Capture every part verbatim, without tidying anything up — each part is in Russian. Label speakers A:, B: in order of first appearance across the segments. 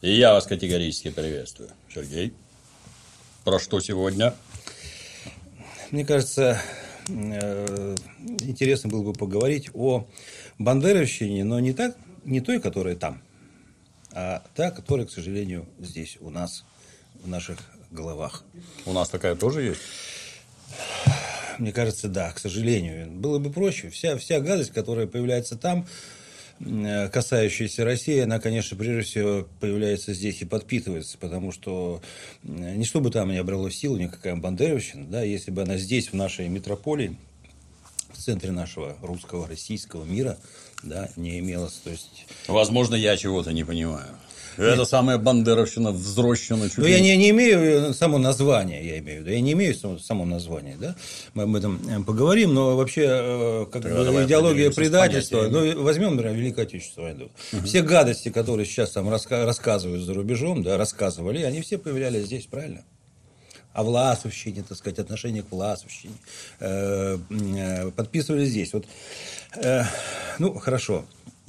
A: И я вас категорически приветствую. Сергей, про что сегодня?
B: Мне кажется, интересно было бы поговорить о бандеровщине, но не, так, не той, которая там, а та, которая, к сожалению, здесь у нас, в наших головах.
A: У нас такая тоже есть?
B: Мне кажется, да, к сожалению. Было бы проще. Вся, вся гадость, которая появляется там, касающаяся России, она, конечно, прежде всего появляется здесь и подпитывается, потому что не чтобы там не обрело силу никакая бандеровщина, да, если бы она здесь, в нашей метрополии, в центре нашего русского, российского мира, да, не имелась. То есть...
A: Возможно, я чего-то не понимаю. Это Нет. самая бандеровщина взрощена.
B: Но я не, не имею само название, я имею в виду. Я не имею само, само название, да? Мы об этом поговорим, но вообще как бы, идеология предательства. Ну, возьмем, например, Великую Отечественную войну. Угу. Все гадости, которые сейчас там раска- рассказывают за рубежом, да, рассказывали, они все появлялись здесь, правильно? О власовщине, так сказать, отношение к власовщине. Э, э, подписывали здесь. Вот, э, ну, хорошо.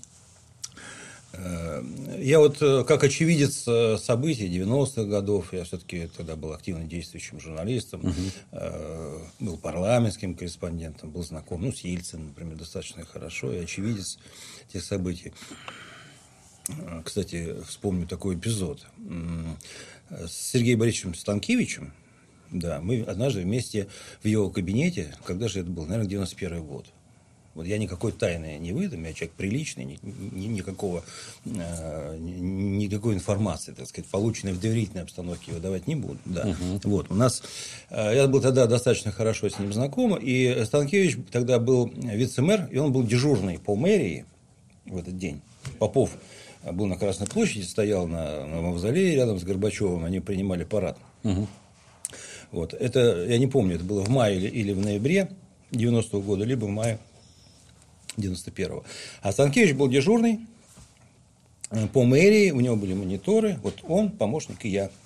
B: Я вот как очевидец событий девяностых годов, я все-таки тогда был активно действующим журналистом, угу. был парламентским корреспондентом, был знаком ну, с Ельциным, например, достаточно хорошо, и очевидец тех событий. Кстати, вспомню такой эпизод. С Сергеем Борисовичем Станкевичем, да, мы однажды вместе в его кабинете, когда же это был, наверное, девяносто первый год. Вот я никакой тайны не выдам, я человек приличный, ни, ни, никакого, э, никакой информации, так сказать, полученной в доверительной обстановке выдавать не буду. Да. Uh-huh. Вот, у нас, э, я был тогда достаточно хорошо с ним знаком, и Станкевич тогда был вице-мэр, и он был дежурный по мэрии в этот день. Попов был на Красной площади, стоял на, на мавзолее рядом с Горбачевым, они принимали парад. Uh-huh. Вот, это, я не помню, это было в мае или, или в ноябре девяностого года, либо в мае девяносто первого. А Станкевич был дежурный по мэрии, у него были мониторы, вот он, помощник и я.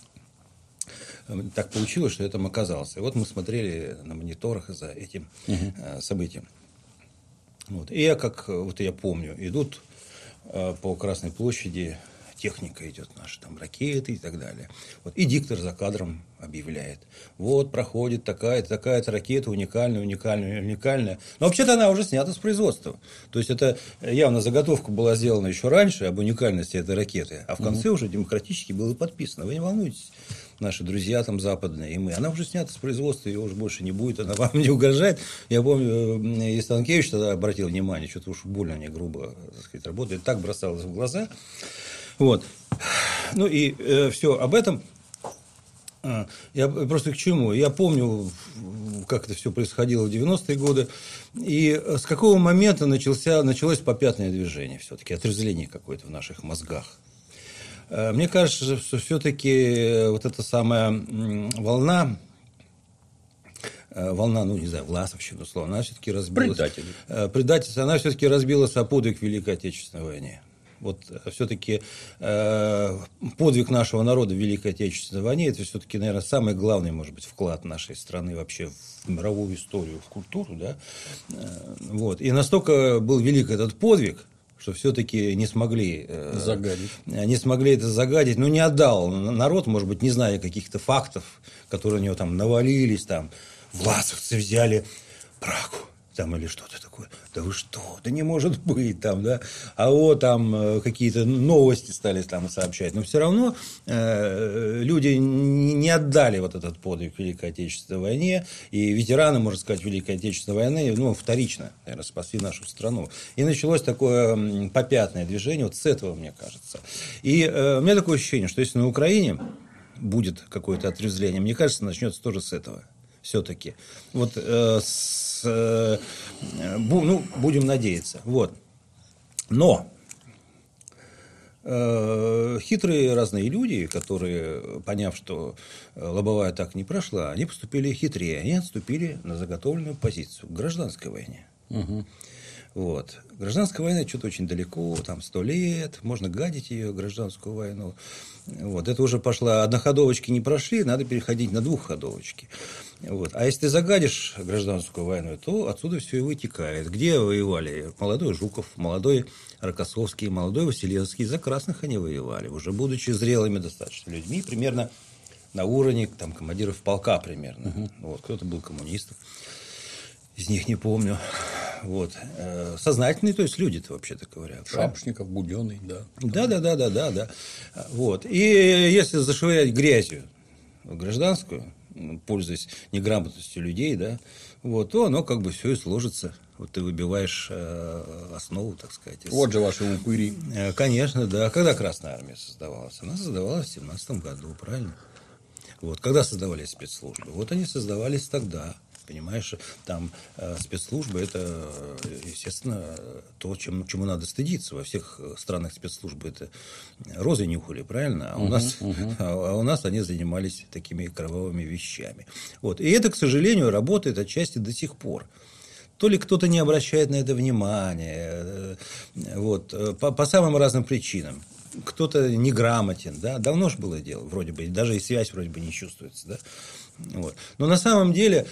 B: Так получилось, что я там оказался. И вот мы смотрели на мониторах за этим uh-huh. событием. Вот. И я, как вот я помню, идут по Красной площади, техника идет наша, там ракеты и так далее. Вот. И диктор за кадром объявляет. Вот проходит такая-то, такая-то ракета, уникальная, уникальная, уникальная. Но вообще-то она уже снята с производства. То есть, это явно заготовка была сделана еще раньше об уникальности этой ракеты. А в конце угу. уже демократически было подписано. Вы не волнуйтесь, наши друзья там западные и мы. Она уже снята с производства, ее уже больше не будет, она вам не угрожает. Я помню, и Станкевич тогда обратил внимание, что-то уж больно они грубо, так сказать, работают. Так бросалось в глаза. Вот. Ну и э, все об этом. Я просто к чему? Я помню, как это все происходило в девяностые годы. И с какого момента начался, началось попятное движение все-таки, отрезвление какое-то в наших мозгах. Мне кажется, что все-таки вот эта самая волна, волна, ну, не знаю, власовщина, условно, она все-таки разбилась. Предатель. Предательство, она все-таки разбилась о подвиг Великой Отечественной войне. Вот все-таки э, подвиг нашего народа в Великой Отечественной войне, это все-таки, наверное, самый главный, может быть, вклад нашей страны вообще в мировую историю, в культуру, да. Э, вот. И настолько был велик этот подвиг, что все-таки не смогли, э, загадить. не смогли это загадить, ну, не отдал народ, может быть, не зная каких-то фактов, которые у него там навалились, там, власовцы взяли Прагу. Там или что-то такое. Да вы что? Да не может быть там, да. А вот там э, какие-то новости стали там сообщать. Но все равно э, люди не отдали вот этот подвиг Великой Отечественной войне. И ветераны, можно сказать, Великой Отечественной войны, ну, вторично, наверное, спасли нашу страну. И началось такое попятное движение. Вот с этого, мне кажется. И э, у меня такое ощущение, что если на Украине будет какое-то отрезвление, мне кажется, начнется тоже с этого. Все-таки. Вот э, с ну, будем надеяться. Вот. Но э, хитрые разные люди, которые, поняв, что лобовая атака не прошла, они поступили хитрее. Они отступили на заготовленную позицию к гражданской войне. Угу. Вот. Гражданская война что-то очень далеко, там сто лет, можно гадить ее, гражданскую войну. Вот. Это уже пошла, одноходовочки не прошли, надо переходить на двухходовочки. Вот. А если ты загадишь гражданскую войну, то отсюда все и вытекает. Где воевали? Молодой Жуков, молодой Рокоссовский, молодой Василевский. За красных они воевали, уже будучи зрелыми достаточно людьми, примерно на уровне там, командиров полка примерно. Угу. Вот. Кто-то был коммунистов. Из них не помню. Вот. Сознательные, то есть люди-то, вообще-то говоря.
A: Шапошников, Буденный, да.
B: Да, да, да, да, да, да. Вот. И если зашвырять грязью гражданскую, пользуясь неграмотностью людей, да, вот, то оно как бы все и сложится. Вот ты выбиваешь э, основу, так сказать.
A: Вот же ваши упыри.
B: Конечно, да. Когда Красная Армия создавалась? Она создавалась в семнадцатом году, правильно? Вот. Когда создавались спецслужбы? Вот они создавались тогда. Понимаешь, там э, спецслужбы – это, естественно, то, чем, чему надо стыдиться. Во всех странах спецслужбы это розы нюхали, правильно? А у, uh-huh, нас, uh-huh. а, а у нас они занимались такими кровавыми вещами. Вот. И это, к сожалению, работает отчасти до сих пор. То ли кто-то не обращает на это внимания, вот, по, по самым разным причинам. Кто-то неграмотен, да, давно же было дело, вроде бы, даже и связь вроде бы не чувствуется, да. Вот. Но на самом деле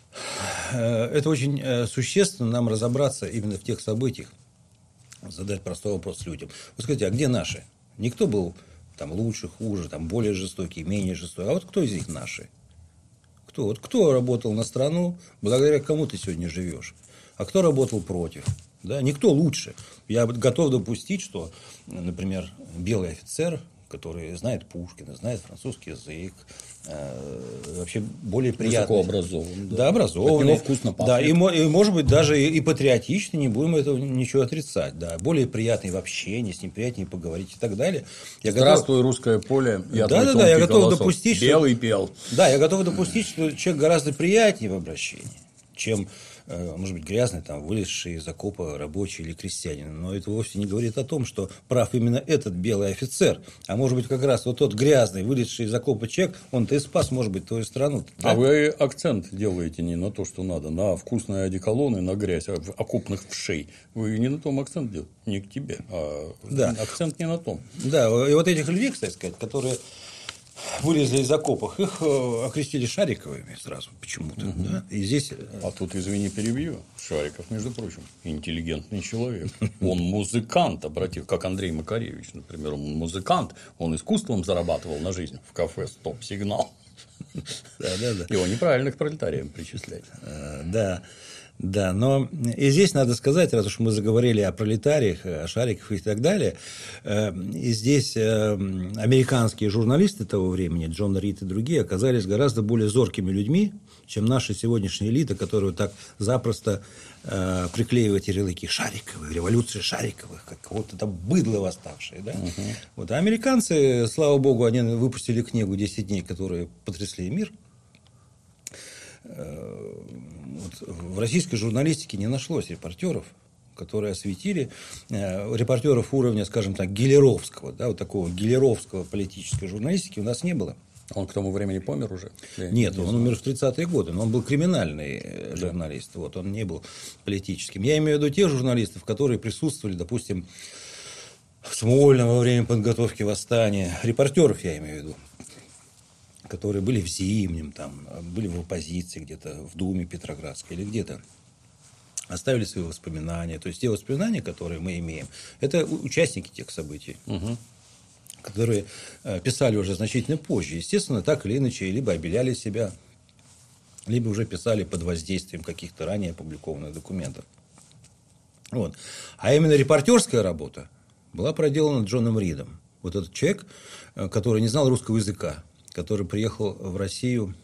B: это очень существенно нам разобраться именно в тех событиях, задать простой вопрос людям. Вот скажите, а где наши? Никто был там лучше, хуже, там более жестокий, менее жестокий. А вот кто из них наши? Кто? Вот кто работал на страну, благодаря кому ты сегодня живешь? А кто работал против? Да? Никто лучше. Я готов допустить, что, например, белый офицер, который знает Пушкина, знает французский язык, э, вообще более приятный.
A: Высокообразованный.
B: Да, да, образованный.
A: От него вкусно пахнет.
B: Да, и, и может быть даже и, и патриотичный, не будем этого ничего отрицать. Да, более приятный в общении, с ним приятнее поговорить и так далее. Я
A: Здравствуй,
B: готов...
A: русское поле. Я
B: да, да, да, я готов
A: голосок.
B: допустить, что...
A: Белый пел.
B: Да, я готов допустить, что человек гораздо приятнее в обращении, чем, может быть, грязный, там, вылезший из окопа рабочий или крестьянин. Но это вовсе не говорит о том, что прав именно этот белый офицер. А может быть, как раз вот тот грязный, вылезший из окопа человек, он-то и спас, может быть, твою страну. Да?
A: А вы акцент делаете не на то, что надо, на вкусные одеколоны, на грязь окопных вшей. Вы не на том акцент делаете, не к тебе, а да. Акцент не на том.
B: Да, и вот этих людей, кстати сказать, которые вылезли из окопов, их окрестили Шариковыми сразу почему-то. Угу. Да? И здесь...
A: А тут, извини, перебью. Шариков, между прочим, интеллигентный человек. Он музыкант, обратив, как Андрей Макаревич, например. Он музыкант, он искусством зарабатывал на жизнь в кафе «Стоп-сигнал».
B: Да, да, да.
A: Его неправильно к пролетариям причислять.
B: Да. Да, но и здесь надо сказать, раз уж мы заговорили о пролетариях, о Шариковых и так далее, и здесь американские журналисты того времени, Джон Рид и другие, оказались гораздо более зоркими людьми, чем наша сегодняшняя элита, которая вот так запросто приклеивает ярлыки Шариковых, революции Шариковых, как вот это быдло восставшие. Да? Угу. Вот. А американцы, слава богу, они выпустили книгу «десять дней», которые потрясли мир. Вот в российской журналистике не нашлось репортеров, которые осветили, э, репортеров уровня, скажем так, гиллеровского, да, вот такого гиллеровского политической журналистики у нас не было.
A: Он к тому времени помер уже?
B: Нет, он умер в тридцатые годы, но он был криминальный журналист, вот, он не был политическим. Я имею в виду тех журналистов, которые присутствовали, допустим, в Смольном во время подготовки восстания, репортеров я имею в виду, которые были в Зимнем, там, были в оппозиции где-то, в Думе Петроградской или где-то, оставили свои воспоминания. То есть, те воспоминания, которые мы имеем, это участники тех событий, угу. которые писали уже значительно позже. Естественно, так или иначе, либо обеляли себя, либо уже писали под воздействием каких-то ранее опубликованных документов. Вот. А именно репортерская работа была проделана Джоном Ридом. Вот этот человек, который не знал русского языка, который приехал в Россию,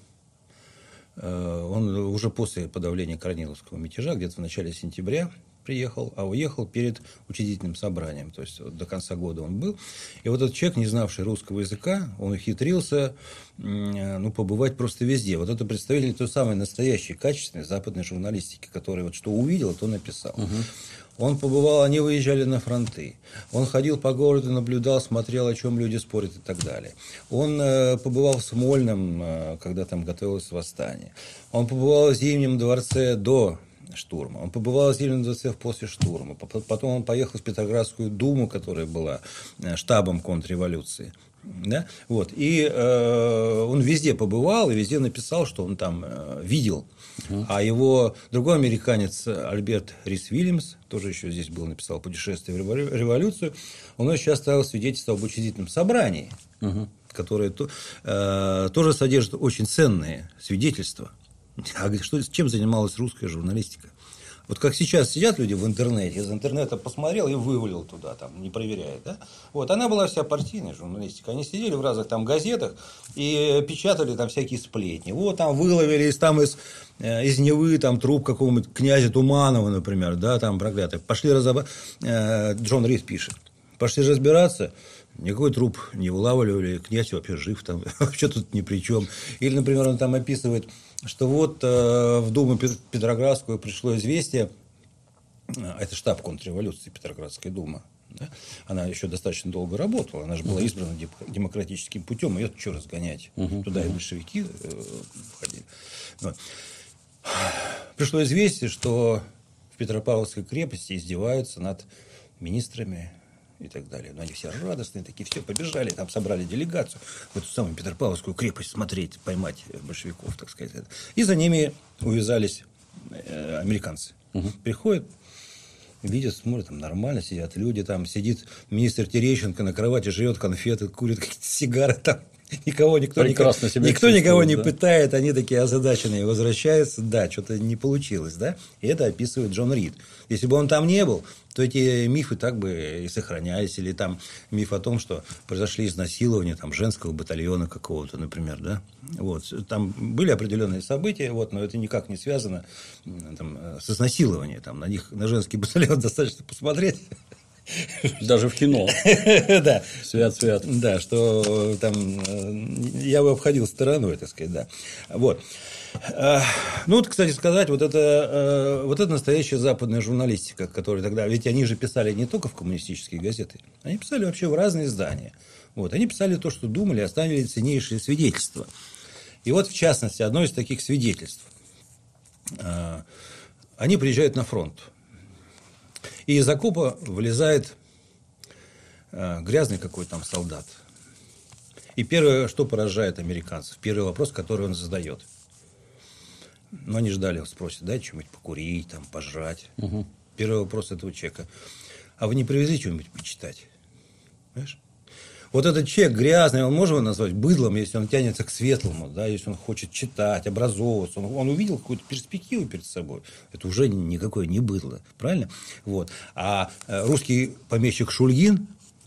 B: он уже после подавления Корниловского мятежа, где-то в начале сентября приехал, а уехал перед учредительным собранием, то есть до конца года он был. И вот этот человек, не знавший русского языка, он ухитрился ну, побывать просто везде. Вот это представитель той самой настоящей, качественной западной журналистики, который вот что увидел, то написал. Угу. Он побывал, они выезжали на фронты. Он ходил по городу, наблюдал, смотрел, о чем люди спорят и так далее. Он э, побывал в Смольном, э, когда там готовилось восстание. Он побывал в Зимнем дворце до штурма. Он побывал в Зеленом дворце после штурма. Потом он поехал в Петроградскую думу, которая была штабом контрреволюции. Да? Вот. И э, он везде побывал и везде написал, что он там э, видел. Uh-huh. А его другой американец Альберт Рис Вильямс, тоже еще здесь был, написал «Путешествие в революцию», он еще оставил свидетельство об учредительном собрании, uh-huh. которое то, э, тоже содержит очень ценные свидетельства. А что, чем занималась русская журналистика? Вот как сейчас сидят люди в интернете, из интернета посмотрел и вывалил туда, там, не проверяя. Да? Вот, она была вся партийная журналистика. Они сидели в разных там газетах и печатали там всякие сплетни. Вот там выловили из, там, из, из Невы там, труп какого-нибудь князя Туманова, например, да, там проклятый. Пошли разобраться. Джон Рид пишет. Пошли разбираться. Никакой труп не вылавливали, князь вообще жив, там, вообще тут ни при чем. Или, например, он там описывает, что вот э, в Думу Петроградскую пришло известие, это штаб контрреволюции, Петроградская дума, да? Она еще достаточно долго работала, она же была избрана демократическим путем, ее что разгонять, uh-huh. туда и большевики э, входили. Вот. Пришло известие, что в Петропавловской крепости издеваются над министрами и так далее. Но они все радостные такие, все, побежали, там собрали делегацию в эту самую Петропавловскую крепость смотреть, поймать большевиков, так сказать. И за ними увязались э, американцы. Угу. Приходят, видят, смотрят, там нормально сидят люди, там сидит министр Терещенко на кровати, жрет конфеты, курит какие-то сигары там. Никого, никто, никого, никто никого не да? пытает, они такие озадаченные возвращаются, да, что-то не получилось, да, и это описывает Джон Рид. Если бы он там не был, то эти мифы так бы и сохранялись, или там миф о том, что произошли изнасилования там, женского батальона какого-то, например, да, вот, там были определенные события, вот, но это никак не связано там, с изнасилованием, там, на них, на женский батальон достаточно посмотреть.
A: Даже в кино.
B: Да.
A: Свят-свят.
B: Да, что там я бы обходил стороной, так сказать, да. Вот. Ну, вот, кстати сказать, вот это, вот это настоящая западная журналистика, которая тогда... Ведь они же писали не только в коммунистические газеты, они писали вообще в разные издания. Вот. Они писали то, что думали, оставили ценнейшие свидетельства. И вот, в частности, одно из таких свидетельств. Они приезжают на фронт. И из окопа вылезает э, грязный какой-то там солдат. И первое, что поражает американцев, первый вопрос, который он задает. Ну, они ждали, он спросит, дай что-нибудь покурить, там, пожрать. Угу. Первый вопрос этого человека. А вы не привезли что-нибудь почитать? Понимаешь? Вот этот человек грязный, он может его назвать быдлом, если он тянется к светлому, да, если он хочет читать, образовываться, он, он увидел какую-то перспективу перед собой. Это уже никакое не быдло, правильно? Вот. А русский помещик Шульгин,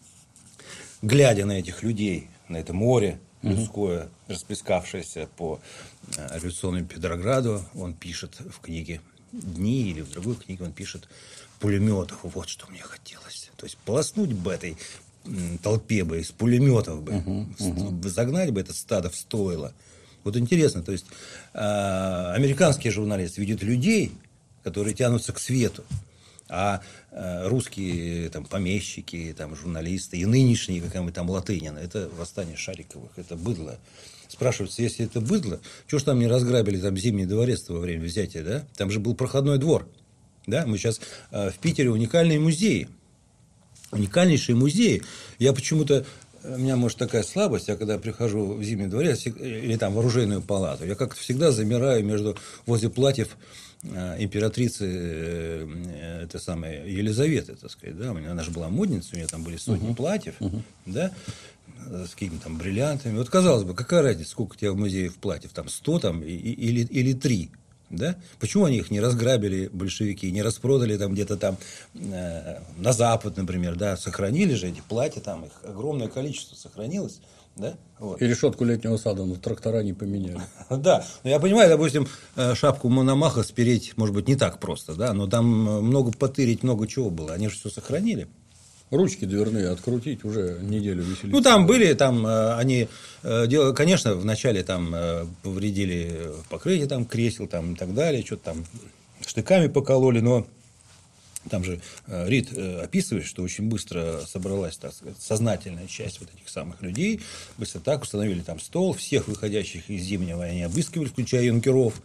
B: глядя на этих людей, на это море людское, расплескавшееся по революционному Петрограду, он пишет в книге «Дни» или в другой книге он пишет «Пулеметов». Вот что мне хотелось. То есть полоснуть бы этой толпе бы, из пулеметов бы, uh-huh, uh-huh. загнать бы это стадо в стойло. Вот интересно, то есть э, американские журналисты видят людей, которые тянутся к свету, а э, русские там, помещики, там, журналисты и нынешние, какая-нибудь там Латынина, это восстание Шариковых, это быдло. Спрашивается, если это быдло, чего ж там не разграбили там Зимний дворец во время взятия, да? Там же был проходной двор, да? Мы сейчас э, в Питере уникальные музеи. Уникальнейшие музеи. Я почему-то, у меня, может, такая слабость, я когда прихожу в Зимний дворец или там в оружейную палату, я как-то всегда замираю между, возле платьев императрицы э, этой самой Елизаветы, так сказать, да, она же была модницей, у нее там были сотни uh-huh. платьев, uh-huh. да, с какими-то там бриллиантами. Вот, казалось бы, какая разница, сколько у тебя в музее платьев, там сто там, и, или, или три. Да? Почему они их не разграбили, большевики, не распродали там где-то там э, на Запад, например, да? Сохранили же эти платья, там их огромное количество сохранилось. Да? Вот.
A: И решетку летнего сада, но трактора не поменяли.
B: Да, но я понимаю, допустим, шапку Мономаха спереть, может быть, не так просто, да, но там много потырить, много чего было, они же все сохранили.
A: Ручки дверные открутить, уже неделю веселиться.
B: Ну, там были, там они, конечно, вначале там повредили покрытие там, кресел там, и так далее, что-то там штыками покололи, но там же Рид описывает, что очень быстро собралась, так сказать, сознательная часть вот этих самых людей, быстро так установили там стол, всех выходящих из Зимнего они обыскивали, включая юнкеров.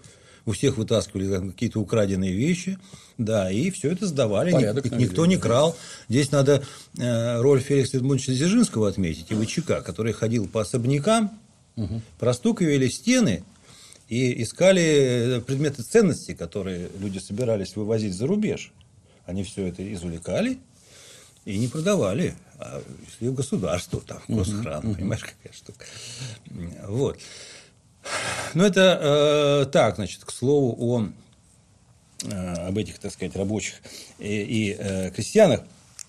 B: у всех вытаскивали там какие-то украденные вещи, да, и все это сдавали,
A: Порядок,
B: Ник- никто не крал. Здесь надо э, роль Феликса Эдмундовича Дзержинского отметить, и ВЧК, который ходил по особнякам, угу. простукивали стены и искали предметы ценности, которые люди собирались вывозить за рубеж. Они все это извлекали и не продавали, а если в государство, там, в госхран, uh-huh, uh-huh. понимаешь, какая штука. Вот. Ну, это э, так, значит, к слову о, э, об этих, так сказать, рабочих и, и э, крестьянах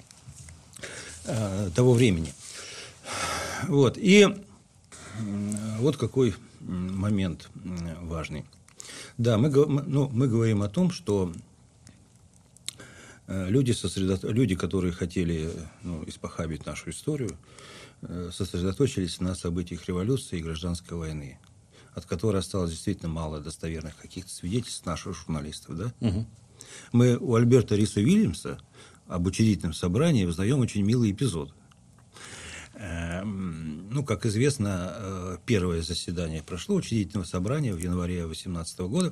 B: э, того времени. Вот. И э, вот какой момент важный. Да, мы, ну, мы говорим о том, что Люди, сосредо... Люди, которые хотели ну, испохабить нашу историю, сосредоточились на событиях революции и гражданской войны, от которой осталось действительно мало достоверных каких-то свидетельств наших журналистов. Да? Угу. Мы у Альберта Риса Вильямса об учредительном собрании узнаем очень милый эпизод. Ну, как известно, первое заседание прошло учредительного собрания в январе тысяча девятьсот восемнадцатого года.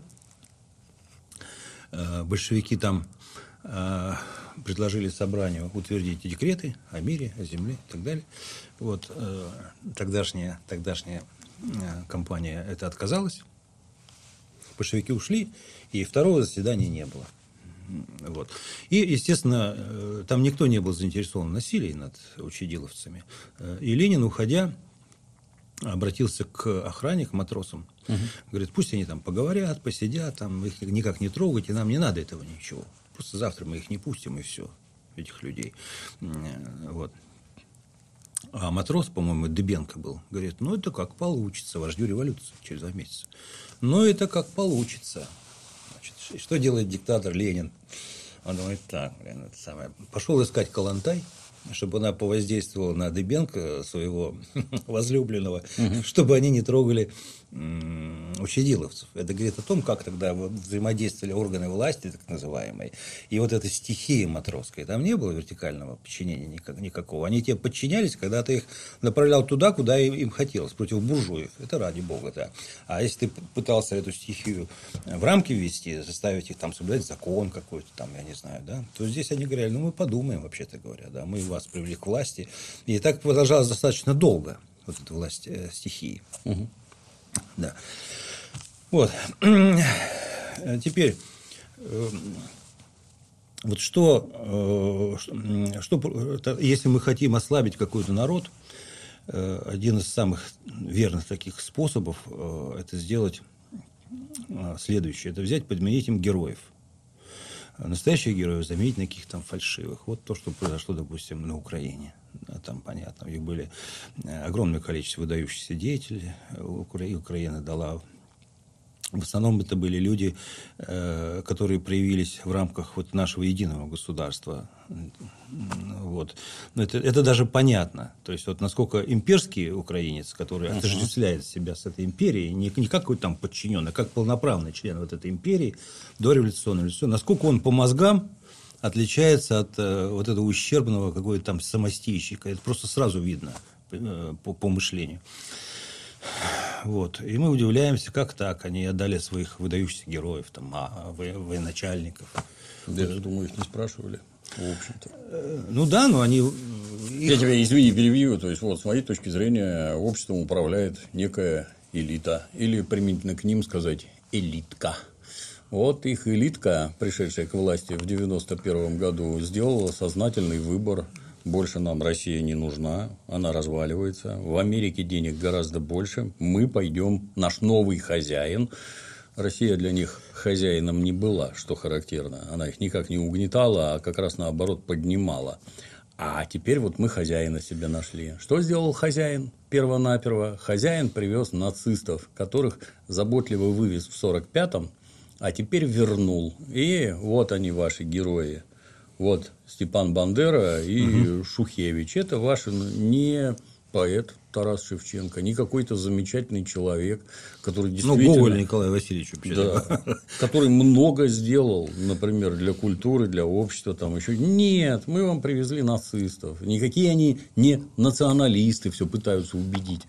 B: Большевики там предложили собранию утвердить декреты о мире, о земле и так далее. Вот, э, тогдашняя, тогдашняя э, компания это отказалась. Большевики ушли, и второго заседания не было. Вот. И, естественно, э, там никто не был заинтересован в насилии над учредиловцами. Э, и Ленин, уходя, обратился к охране, к матросам. Угу. Говорит, пусть они там поговорят, посидят, там, их никак не трогать, и нам не надо этого ничего. Просто завтра мы их не пустим, и все, этих людей. Вот. А матрос, по-моему, Дыбенко был, говорит, ну, это как получится, вождю революции через два месяца. Ну, это как получится. Значит, что делает диктатор Ленин? Он думает, так, блин, это самое. Пошел искать Калантай, чтобы она повоздействовала на Дыбенко, своего возлюбленного, угу. чтобы они не трогали м- учредиловцев. Это говорит о том, как тогда взаимодействовали органы власти, так называемые, и вот эта стихия матросская. Там не было вертикального подчинения никак, никакого. Они тебе подчинялись, когда ты их направлял туда, куда им, им хотелось, против буржуев. Это ради бога, да. А если ты пытался эту стихию в рамки ввести, заставить их там соблюдать закон какой-то, там, я не знаю, да, то здесь они говорили, ну, мы подумаем, вообще-то говоря, да, мы вас привели к власти. И так продолжалось достаточно долго, вот эта власть э, стихии. Угу. Да. Вот. Теперь, э, вот что, э, что, если мы хотим ослабить какой-то народ, э, один из самых верных таких способов э, это сделать э, следующее. Это взять, подменить им героев. Настоящих героев заменить на каких-то там фальшивых. Вот то, что произошло, допустим, на Украине. Там, понятно, у них были огромное количество выдающихся деятелей. Украина дала... В основном это были люди, которые проявились в рамках вот нашего единого государства. Вот. Но это, это даже понятно. То есть, вот насколько имперский украинец, который uh-huh. отождествляет себя с этой империей, не, не как какой-то там подчиненный, а как полноправный член вот этой империи, дореволюционной, революционной, насколько он по мозгам отличается от э, вот этого ущербного какой-то там самостийщика. Это просто сразу видно э, по, по мышлению. Вот. И мы удивляемся, как так. Они отдали своих выдающихся героев, там, а, военачальников.
A: Я же думаю, их не спрашивали, в общем-то.
B: Ну да, но они...
A: Их... Я тебя, извини, перебью. То есть, вот, с моей точки зрения, обществом управляет некая элита. Или, применительно к ним сказать, элитка. Вот их элитка, пришедшая к власти в девяносто первом году, сделала сознательный выбор. Больше нам Россия не нужна, она разваливается. В Америке денег гораздо больше. Мы пойдем, наш новый хозяин. Россия для них хозяином не была, что характерно. Она их никак не угнетала, а как раз наоборот поднимала. А теперь вот мы хозяина себе нашли. Что сделал хозяин? Первонаперво хозяин привез нацистов, которых заботливо вывез в сорок пятом, а теперь вернул. И вот они, ваши герои. Вот Степан Бандера и угу. Шухевич. Это ваш не поэт Тарас Шевченко, не какой-то замечательный человек, который действительно...
B: Ну, Гоголь Николай Васильевич вообще.
A: Да, который много сделал, например, для культуры, для общества. Там еще. Нет, мы вам привезли нацистов. Никакие они не националисты, все пытаются убедить.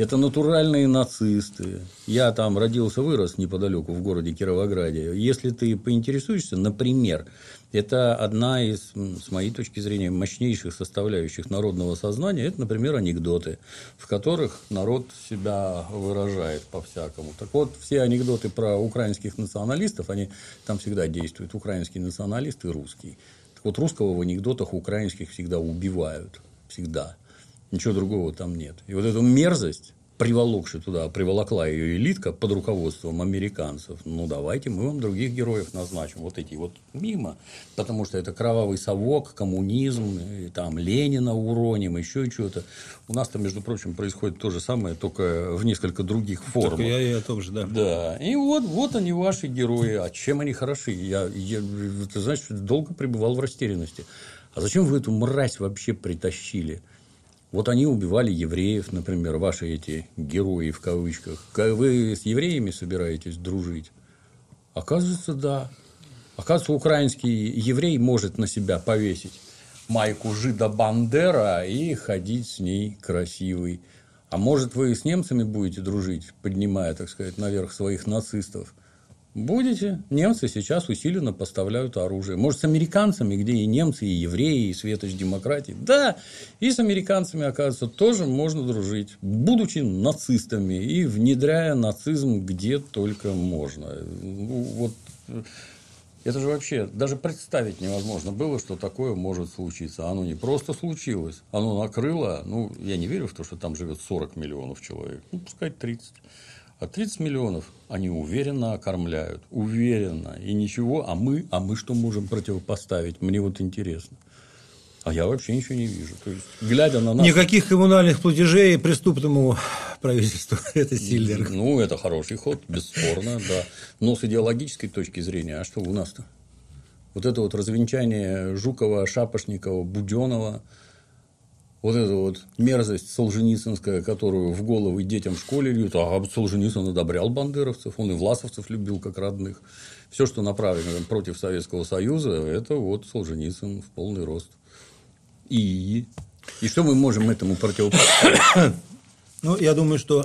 A: Это натуральные нацисты. Я там родился, вырос неподалеку в городе Кировограде. Если ты поинтересуешься, например, это одна из, с моей точки зрения, мощнейших составляющих народного сознания. Это, например, анекдоты, в которых народ себя выражает по-всякому. Так вот, все анекдоты про украинских националистов, они там всегда действуют. Украинский националист и русский. Так вот, русского в анекдотах украинских всегда убивают. Всегда. Ничего другого там нет. И вот эту мерзость, приволокши туда, приволокла ее элитка под руководством американцев. Ну, давайте мы вам других героев назначим. Вот эти вот мимо. Потому что это кровавый совок, коммунизм, и там Ленина уроним, еще что-то. У нас-то, между прочим, происходит то же самое, только в несколько других формах.
B: Только я и о том же, да.
A: Да. И вот, вот они, ваши герои. А чем они хороши? Я, я, ты знаешь, долго пребывал в растерянности. А зачем вы эту мразь вообще притащили? Вот они убивали евреев, например, ваши эти герои в кавычках. Вы с евреями собираетесь дружить? Оказывается, да. Оказывается, украинский еврей может на себя повесить майку жида Бандера и ходить с ней красивый. А может, вы с немцами будете дружить, поднимая, так сказать, наверх своих нацистов? Будете. Немцы сейчас усиленно поставляют оружие. Может, с американцами, где и немцы, и евреи, и светоч демократии. Да, и с американцами, оказывается, тоже можно дружить, будучи нацистами и внедряя нацизм где только можно. Ну, вот это же вообще даже представить невозможно было, что такое может случиться. Оно не просто случилось, оно накрыло. Ну, я не верю в то, что там живет сорок миллионов человек. Ну, пускай тридцать. А тридцать миллионов они уверенно окормляют. Уверенно. И ничего. А мы, а мы что можем противопоставить? Мне вот интересно. А я вообще ничего не вижу. То есть, глядя на нас...
B: Никаких коммунальных платежей преступному правительству. Это сильно.
A: Ну, это хороший ход, бесспорно, да. Но с идеологической точки зрения, а что у нас-то? Вот это вот развенчание Жукова, Шапошникова, Буденова, вот эта вот мерзость солженицынская, которую в головы детям в школе льют. А Солженицын одобрял бандеровцев, он и власовцев любил как родных. Все, что направлено против Советского Союза, это вот Солженицын в полный рост. И, и что мы можем этому противопоставить?
B: Ну, я думаю, что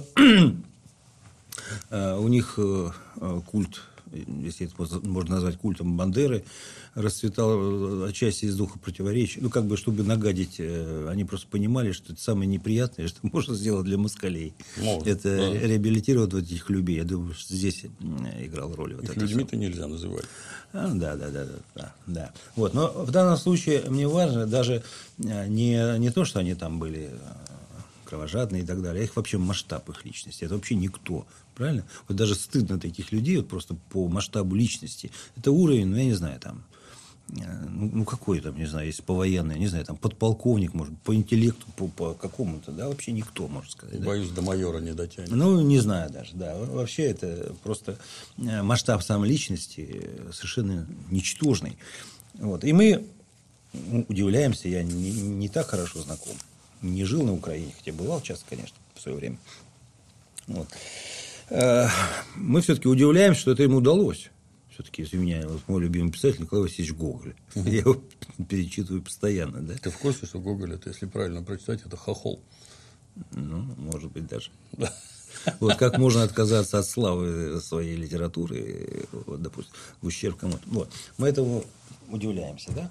B: у них культ, если это можно назвать культом Бандеры, расцветал отчасти из духа противоречия. Ну, как бы, чтобы нагадить, они просто понимали, что это самое неприятное, что можно сделать для москалей. Может, это да. Реабилитировать вот этих людей. Я думаю, что здесь играл роль. Вот
A: их людьми-то нельзя называть.
B: А, да, да, да, да, да, да. Вот. Но в данном случае мне важно даже не, не то, что они там были кровожадные и так далее, а их вообще масштаб их личности. Это вообще никто. Правильно? Вот даже стыдно таких людей вот просто по масштабу личности. Это уровень, ну, я не знаю, там, ну, ну какой там, не знаю, если по военной, не знаю, там, подполковник, может, по интеллекту, по, по какому-то, да, вообще никто, можно сказать.
A: Боюсь,
B: да?
A: До майора не дотянет.
B: Ну, не знаю даже, да. Вообще это просто масштаб самой личности совершенно ничтожный. Вот. И мы удивляемся, я не, не так хорошо знаком. Не жил на Украине, хотя бывал часто, конечно, в свое время. Вот. Мы все-таки удивляемся, что это ему удалось. Все-таки, если меня, вот мой любимый писатель Николай Васильевич Гоголь. Uh-huh. Я его перечитываю постоянно. Да?
A: Ты в курсе, что Гоголь, это, если правильно прочитать, это хохол?
B: Ну, может быть, даже. Да. Вот как можно отказаться от славы своей литературы, вот, допустим, в ущерб кому-то. Вот. Мы этому удивляемся, да?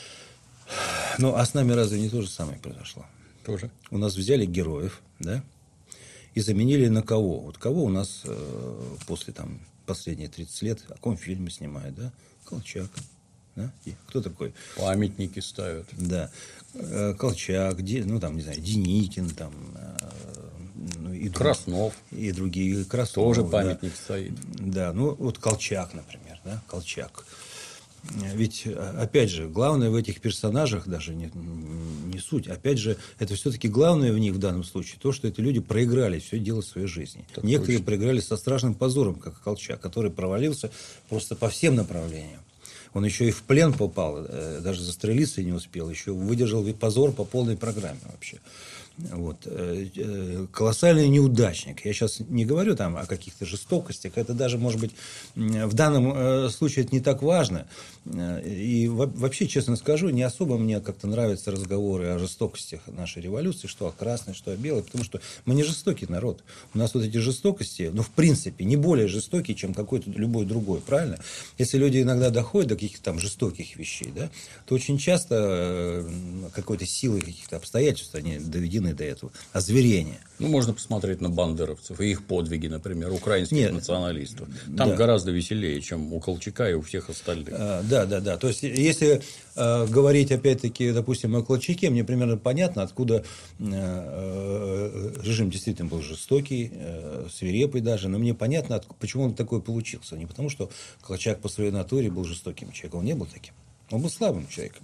B: Ну, а с нами разве не то же самое произошло?
A: Тоже.
B: У нас взяли героев, да, и заменили на кого? Вот кого у нас э, после там, последние тридцать лет, о каком фильме снимают, да? Колчак. Да? И кто такой?
A: Памятники ставят.
B: Да. Э, Колчак, Ди, ну, там, не знаю, Деникин, там, э, ну, и
A: Краснов.
B: И другие. Краснов.
A: Тоже памятник
B: да.
A: стоит.
B: Да, ну, вот Колчак, например, да, Колчак. Ведь, опять же, главное в этих персонажах даже не, не суть. Опять же, это все-таки главное в них в данном случае то, что эти люди проиграли все дело своей жизни. Так Некоторые точно. проиграли со страшным позором, как Колчак, который провалился просто по всем направлениям. Он еще и в плен попал, даже застрелиться не успел, еще выдержал позор по полной программе вообще. Вот. Колоссальный неудачник. Я сейчас не говорю там о каких-то жестокостях. Это даже, может быть, в данном случае это не так важно. И вообще, честно скажу, не особо мне как-то нравятся разговоры о жестокостях нашей революции, что о красной, что о белой, потому что мы не жестокий народ. У нас вот эти жестокости, ну, в принципе, не более жестокие, чем какой-то любой другой, правильно? Если люди иногда доходят до каких-то там жестоких вещей, да, то очень часто какой-то силой каких-то обстоятельств они доведены до этого. Озверение.
A: Ну, можно посмотреть на бандеровцев и их подвиги, например, украинских Нет, националистов. Там
B: да.
A: гораздо веселее, чем у Колчака и у всех остальных.
B: А, да, да, да. То есть, если э, говорить, опять-таки, допустим, о Колчаке, мне примерно понятно, откуда э, э, режим действительно был жестокий, э, свирепый даже, но мне понятно, от, почему он такой получился. Не потому, что Колчак по своей натуре был жестоким человеком, он не был таким. Он был слабым человеком.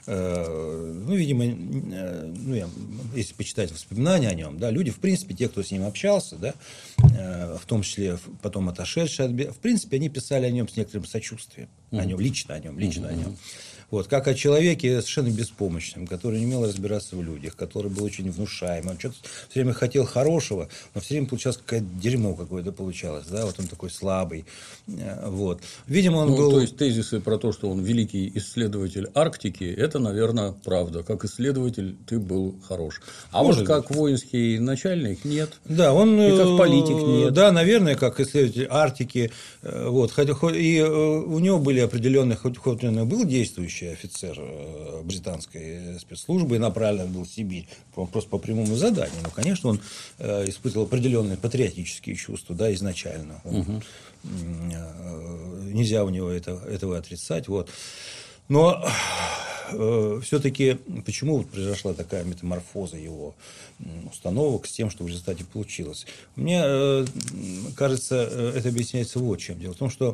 B: Ну, видимо, ну, я, если почитать воспоминания о нем, да, люди, в принципе, те, кто с ним общался, да, в том числе потом отошедшие от бега, в принципе, они писали о нем с некоторым сочувствием. Mm-hmm. О нем, лично о нем, лично mm-hmm. о нем. Вот, как о человеке совершенно беспомощном, который не умел разбираться в людях, который был очень внушаемым, что-то все время хотел хорошего, но все время получалось какое-то дерьмо какое-то получалось, да, вот он такой слабый, вот. Видимо, он
A: ну,
B: был...
A: То есть, тезисы про то, что он великий исследователь Арктики, это, наверное, правда. Как исследователь ты был хорош. А Может вот как быть. Воинский начальник нет.
B: Да, он...
A: И как политик нет.
B: Да, наверное, как исследователь Арктики, вот, хотя, и у него были определенные, хоть, хоть он и был действующий офицер британской спецслужбы и направлен был в Сибирь просто по прямому заданию. Но, конечно, он испытывал определенные патриотические чувства, да, изначально. Он, угу. Нельзя у него это, этого отрицать. Вот. Но э, все-таки почему произошла такая метаморфоза его установок с тем, что в результате получилось? Мне э, кажется, это объясняется вот чем. Дело в том, что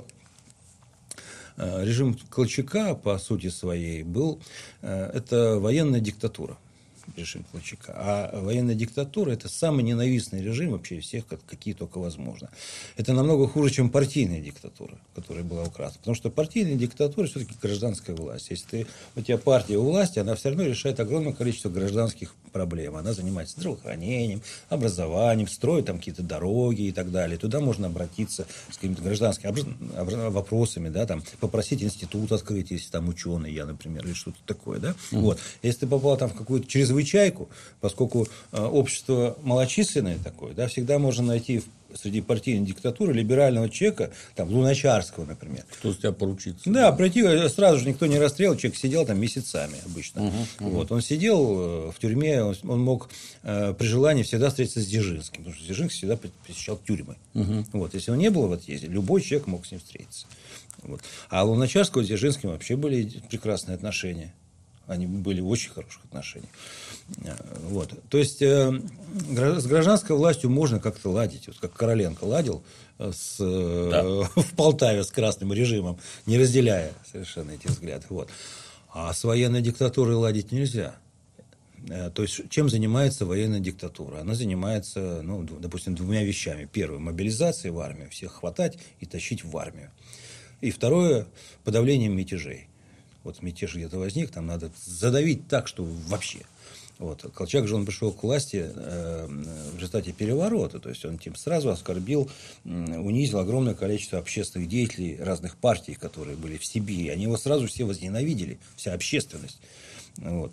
B: режим Колчака, по сути своей, был, это военная диктатура, режим Колчака. А военная диктатура – это самый ненавистный режим вообще из всех, как, какие только возможно. Это намного хуже, чем партийная диктатура, которая была у Красных. Потому что партийная диктатура все-таки гражданская власть. Если ты, у тебя партия у власти, она все равно решает огромное количество гражданских проблем. Она занимается здравоохранением, образованием, строит там какие-то дороги и так далее. Туда можно обратиться с какими-то гражданскими вопросами, да, там, попросить институт открыть, если там ученый, я, например, или что-то такое. Да? Mm-hmm. Вот. Если ты попал там в какую-то чрезвычайку, поскольку э, общество малочисленное такое, да, всегда можно найти среди партийной диктатуры либерального человека, там, Луначарского, например.
A: Кто с тебя поручится.
B: Да, пройти сразу же никто не расстрелял, человек сидел там месяцами обычно. Uh-huh, uh-huh. Вот, он сидел в тюрьме, он, он мог э, при желании всегда встретиться с Дзержинским, потому что Дзержинский всегда посещал тюрьмы. Uh-huh. Вот, если он не был в отъезде, любой человек мог с ним встретиться. Вот. А у Луначарского с Дзержинским вообще были прекрасные отношения. Они были в очень хороших отношениях. Вот. То есть, э, с гражданской властью можно как-то ладить. Вот как Короленко ладил с, да. э, в Полтаве с красным режимом, не разделяя совершенно эти взгляды. Вот. А с военной диктатурой ладить нельзя. То есть, чем занимается военная диктатура? Она занимается, ну, допустим, двумя вещами. Первое – мобилизацией в армию, всех хватать и тащить в армию. И второе – подавлением мятежей. Вот мятеж где-то возник, там надо задавить так, что вообще. Вот. Колчак же он пришел к власти э, в результате переворота, то есть он тем сразу оскорбил, э, унизил огромное количество общественных деятелей разных партий, которые были в Сибири. Они его сразу все возненавидели, вся общественность. Вот.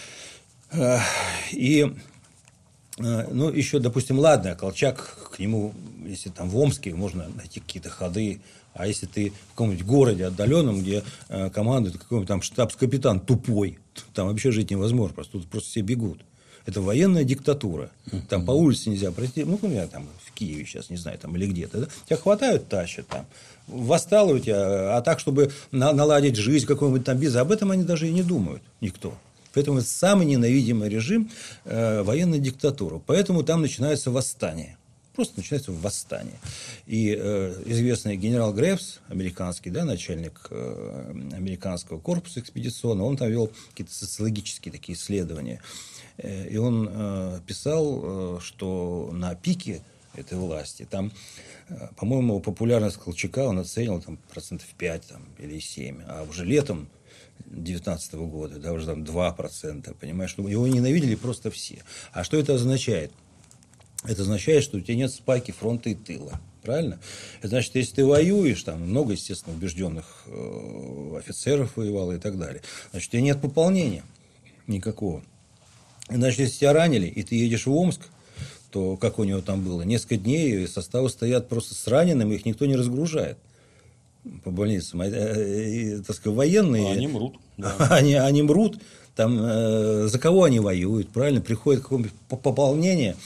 B: И ну, еще, допустим, ладно, Колчак к нему, если там в Омске можно найти какие-то ходы, а если ты в каком-нибудь городе отдаленном, где э, командует какой-нибудь там штабс-капитан тупой, там вообще жить невозможно, просто тут просто все бегут. Это военная диктатура. Там по улице нельзя пройти, ну, например, там в Киеве сейчас, не знаю, там или где-то. Да? Тебя хватают, тащат там. Восстало у тебя, а так, чтобы на- наладить жизнь какой-нибудь там бизнес, об этом они даже и не думают, никто. Поэтому это самый ненавидимый режим э, военная диктатура. Поэтому там начинается восстание. Просто начинается восстание. И э, известный генерал Гревс, американский, да, начальник э, американского корпуса экспедиционного, он там вел какие-то социологические такие исследования. Э, и он э, писал, э, что на пике этой власти, там, э, по-моему, популярность Колчака он оценил там, процентов пять там, или семь. А уже летом девятнадцатого года, да, уже там два процента, понимаешь, что его ненавидели просто все. А что это означает? Это означает, что у тебя нет спайки фронта и тыла. Правильно? Это значит, если ты воюешь, там много, естественно, убежденных э, офицеров воевало и так далее, значит, у тебя нет пополнения никакого. Значит, если тебя ранили, и ты едешь в Омск, то, как у него там было, несколько дней составы стоят просто с раненым, их никто не разгружает по больницам. А, и, так сказать, военные...
A: А они мрут. Да.
B: Они, они мрут. Там, э, за кого они воюют, правильно? Приходит какое-нибудь пополнение,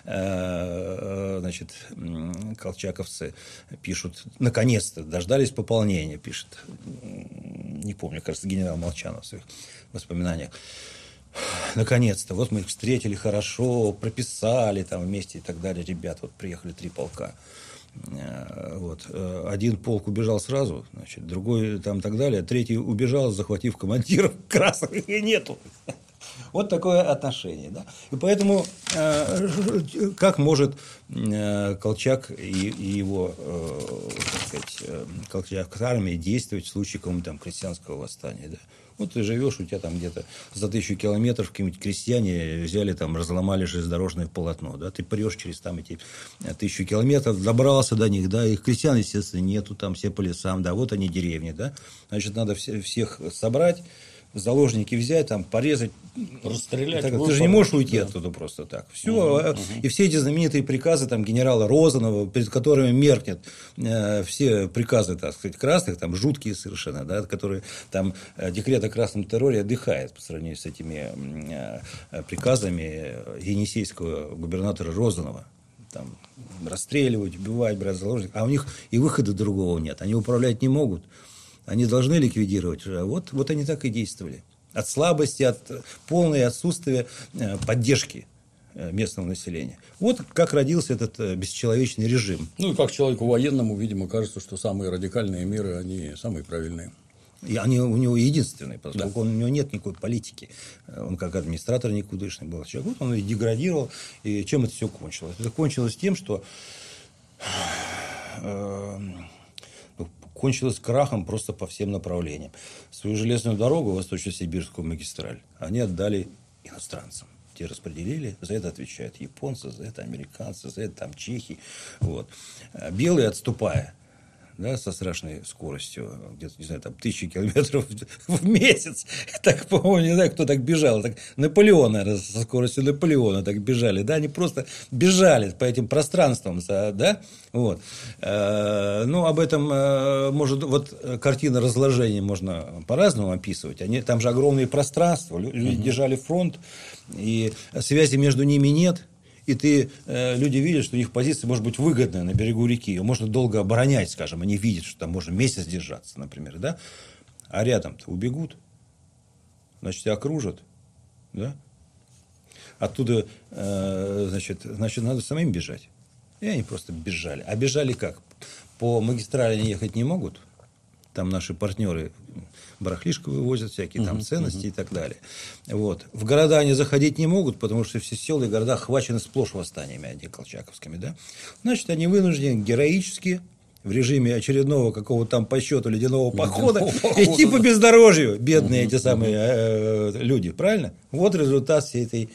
B: э, значит, колчаковцы пишут, наконец-то дождались пополнения, пишет, не помню, кажется, генерал Молчанов в своих воспоминаниях. Наконец-то, вот мы их встретили хорошо, прописали там вместе и так далее. Ребят, вот приехали три полка. Вот. Один полк убежал сразу, значит, другой там так далее, третий убежал, захватив командиров, красных и нету. Вот такое отношение. Да? И поэтому как может Колчак и, и его, так сказать, колчаковская армия действовать в случае какого-нибудь там крестьянского восстания? Да? Вот ты живешь, у тебя там где-то за тысячу километров какие-нибудь крестьяне взяли, там, разломали железнодорожное полотно, да, ты прешь через там эти тысячу километров, добрался до них, да, их крестьян, естественно, нету, там все по лесам, да, вот они деревни, да, значит, надо всех собрать, заложники взять, там, порезать,
A: расстрелять.
B: Так, ты же не можешь уйти да. оттуда просто так. Все. Угу, угу. И все эти знаменитые приказы там, генерала Розанова, перед которыми меркнет э, все приказы, так сказать, красных, там, жуткие совершенно, да, которые там э, декрет о красном терроре отдыхает по сравнению с этими э, приказами енисейского губернатора Розанова. Там, расстреливать, убивать, брать заложников. А у них и выхода другого нет. Они управлять не могут. Они должны ликвидировать. Вот, вот они так и действовали. От слабости, от полного отсутствия поддержки местного населения. Вот как родился этот бесчеловечный режим.
A: Ну, и как человеку военному, видимо, кажется, что самые радикальные меры, они самые правильные.
B: И они у него единственные, поскольку да. он, у него нет никакой политики. Он как администратор никудышный был человек. Вот он и деградировал. И чем это все кончилось? Это кончилось тем, что... кончилось крахом просто по всем направлениям. Свою железную дорогу, Восточно-Сибирскую магистраль, они отдали иностранцам. Те распределили, за это отвечают японцы, за это американцы, за это там чехи. Вот. Белые, отступая, да, со страшной скоростью, где-то, не знаю, там, тысячи километров в месяц. Так, по-моему, не знаю, кто так бежал. Так, Наполеон, наверное, со скоростью Наполеона так бежали. Да, они просто бежали по этим пространствам, да, вот. Ну, об этом, может, вот картина разложения можно по-разному описывать. Они, там же огромные пространства, люди держали фронт, и связи между ними нет. И ты, э, люди видят, что их позиция может быть выгодная на берегу реки. Ее можно долго оборонять, скажем. Они видят, что там можно месяц держаться, например. Да? А рядом-то убегут. Значит, тебя окружат. Да? Оттуда, э, значит, значит, надо самим бежать. И они просто бежали. А бежали как? По магистрали они ехать не могут. Там наши партнеры барахлишко вывозят, всякие там ценности uh-huh. и так далее. Вот. В города они заходить не могут, потому что все села и города охвачены сплошь восстаниями антиколчаковскими. Да? Значит, они вынуждены героически в режиме очередного какого-то там по счету ледяного похода идти по бездорожью. Бедные uh-huh. эти самые э, люди. Правильно? Вот результат всей этой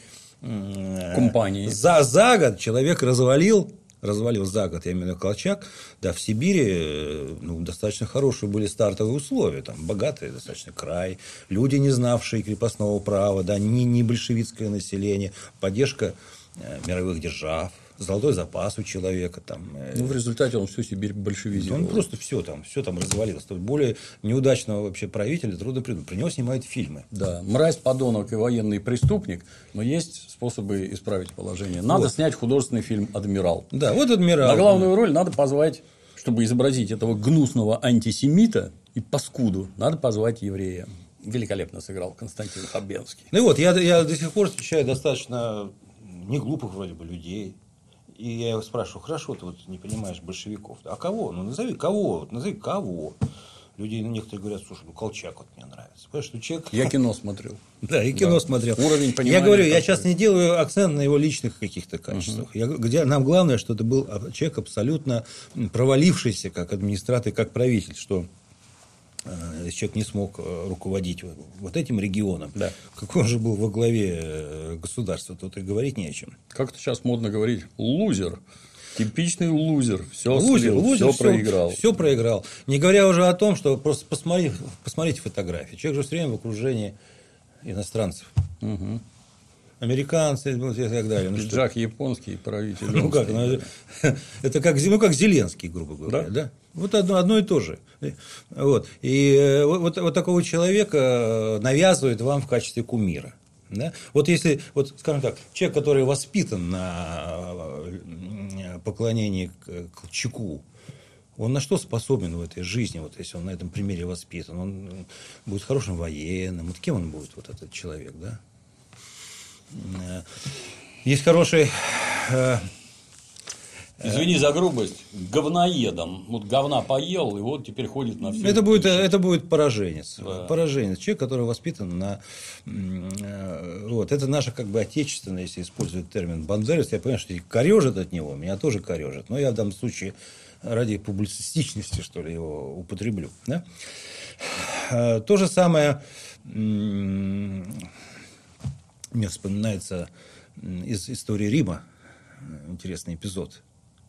B: э,
A: компании.
B: За, за год человек развалил развалил за год, я имею в виду Колчак, да, в Сибири ну, достаточно хорошие были стартовые условия, там, богатый достаточно край, люди, не знавшие крепостного права, да, не, не большевистское население, поддержка э, мировых держав, золотой запас у человека. Там, э,
A: ну, в результате он всю Сибирь большевизировал.
B: Он просто все там, все там развалилось. Более неудачного вообще правителя трудно придумать. Про него снимают фильмы.
A: Да, мразь, подонок и военный преступник, но есть способы исправить положение. Надо вот. снять художественный фильм «Адмирал».
B: Да, вот «Адмирал».
A: На главную роль надо позвать, чтобы изобразить этого гнусного антисемита и паскуду, надо позвать еврея. Великолепно сыграл Константин Хабенский.
B: Ну вот, я, я до сих пор встречаю достаточно неглупых вроде бы людей. И я его спрашиваю, хорошо, ты вот не понимаешь большевиков. А кого? Ну, назови кого. Назови кого. Люди некоторые говорят, слушай, ну, Колчак вот мне нравится. Понимаешь, что человек...
A: Я кино смотрел.
B: Да, и кино
A: да.
B: смотрел.
A: Уровень понимания.
B: Я говорю, я сейчас не делаю акцент на его личных каких-то качествах. Uh-huh. Я, где, нам главное, что это был человек абсолютно провалившийся как администратор, как правитель. Что если человек не смог руководить вот этим регионом,
A: да.
B: какой он же был во главе государства, тут и говорить не о чем.
A: Как-то сейчас модно говорить лузер. Типичный лузер. Все
B: лузер,
A: слил,
B: лузер,
A: все проиграл.
B: Все проиграл. Не говоря уже о том, что просто посмотри, посмотрите фотографии. Человек же все время в окружении иностранцев.
A: Угу.
B: Американцы и так далее. Ну,
A: Пиджак японский, правитель.
B: Ну как, ну, это как, ну, как Зеленский, грубо говоря. Да? Да? Вот одно, одно и то же. Вот. И вот, вот такого человека навязывают вам в качестве кумира. Да? Вот если, вот, скажем так, человек, который воспитан на поклонении к Колчаку, он на что способен в этой жизни, вот если он на этом примере воспитан? Он будет хорошим военным. Вот кем он будет, вот этот человек, да? Есть хороший...
A: Извини за грубость, говноедом. Вот говна поел, и вот теперь ходит на все.
B: Это будет, это будет пораженец.
A: Да.
B: Пораженец. Человек, который воспитан на... Вот. Это наше как бы отечественное, если использовать термин бандеровец. Я понимаю, что корежит от него, меня тоже корежит. Но я в данном случае ради публицистичности, что ли, его употреблю. Да? То же самое... Мне вспоминается из истории Рима интересный эпизод.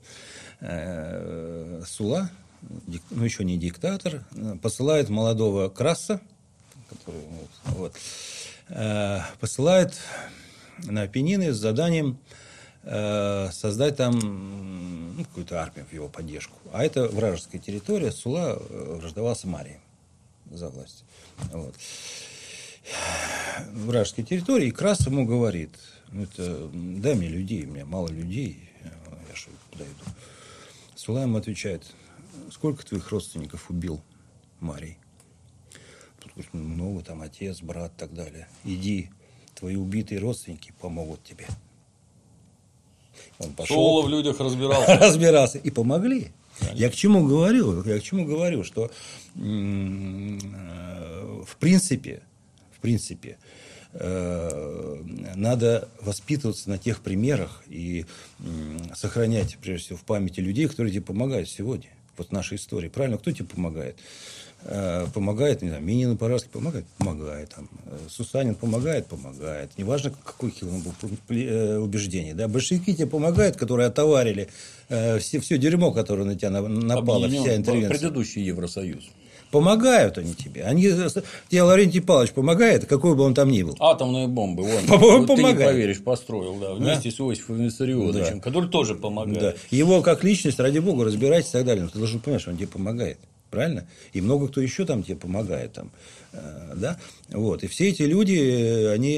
B: Сула, ну еще не диктатор, посылает молодого Краса, который, вот, посылает на Апеннины с заданием создать там ну, какую-то армию в его поддержку. А это вражеская территория. Сула враждовал с Марией за власть. Вот. Вражеской территории, и Крас ему говорит: ну, это, дай мне людей, у меня мало людей, я что, куда иду? Сула ему отвечает: сколько твоих родственников убил Марий? Тут говорит: много, там отец, брат и так далее. Иди, твои убитые родственники помогут тебе. Он пошел.
A: Сула в людях разбирался.
B: Разбирался. И помогли. Конечно. Я к чему говорю? Я к чему говорю, что в принципе, в принципе, надо воспитываться на тех примерах и сохранять, прежде всего, в памяти людей, которые тебе помогают сегодня. Вот в нашей истории. Правильно? Кто тебе помогает? Помогает, не знаю, Минин и Параский помогает? Помогает. Там, Сусанин помогает? Помогает. Неважно, какое он был убеждение. Да? Большевики тебе помогают, которые отоварили все, все дерьмо, которое на тебя напало, вся интервенция.
A: Предыдущий Евросоюз.
B: Помогают они тебе. Они, тебе Лаврентий Павлович помогает, какой бы он там ни был.
A: Атомные бомбы. Он,
B: вот
A: ты не поверишь, построил, да, вместе
B: да?
A: с Иосифом Виссарионовичем, да. который тоже помогает. Да.
B: Его как личность, ради бога, разбирайтесь и так далее. Но ты должен понимать, что он тебе помогает. Правильно? И много кто еще там тебе помогает. Там, да? Вот. И все эти люди, они...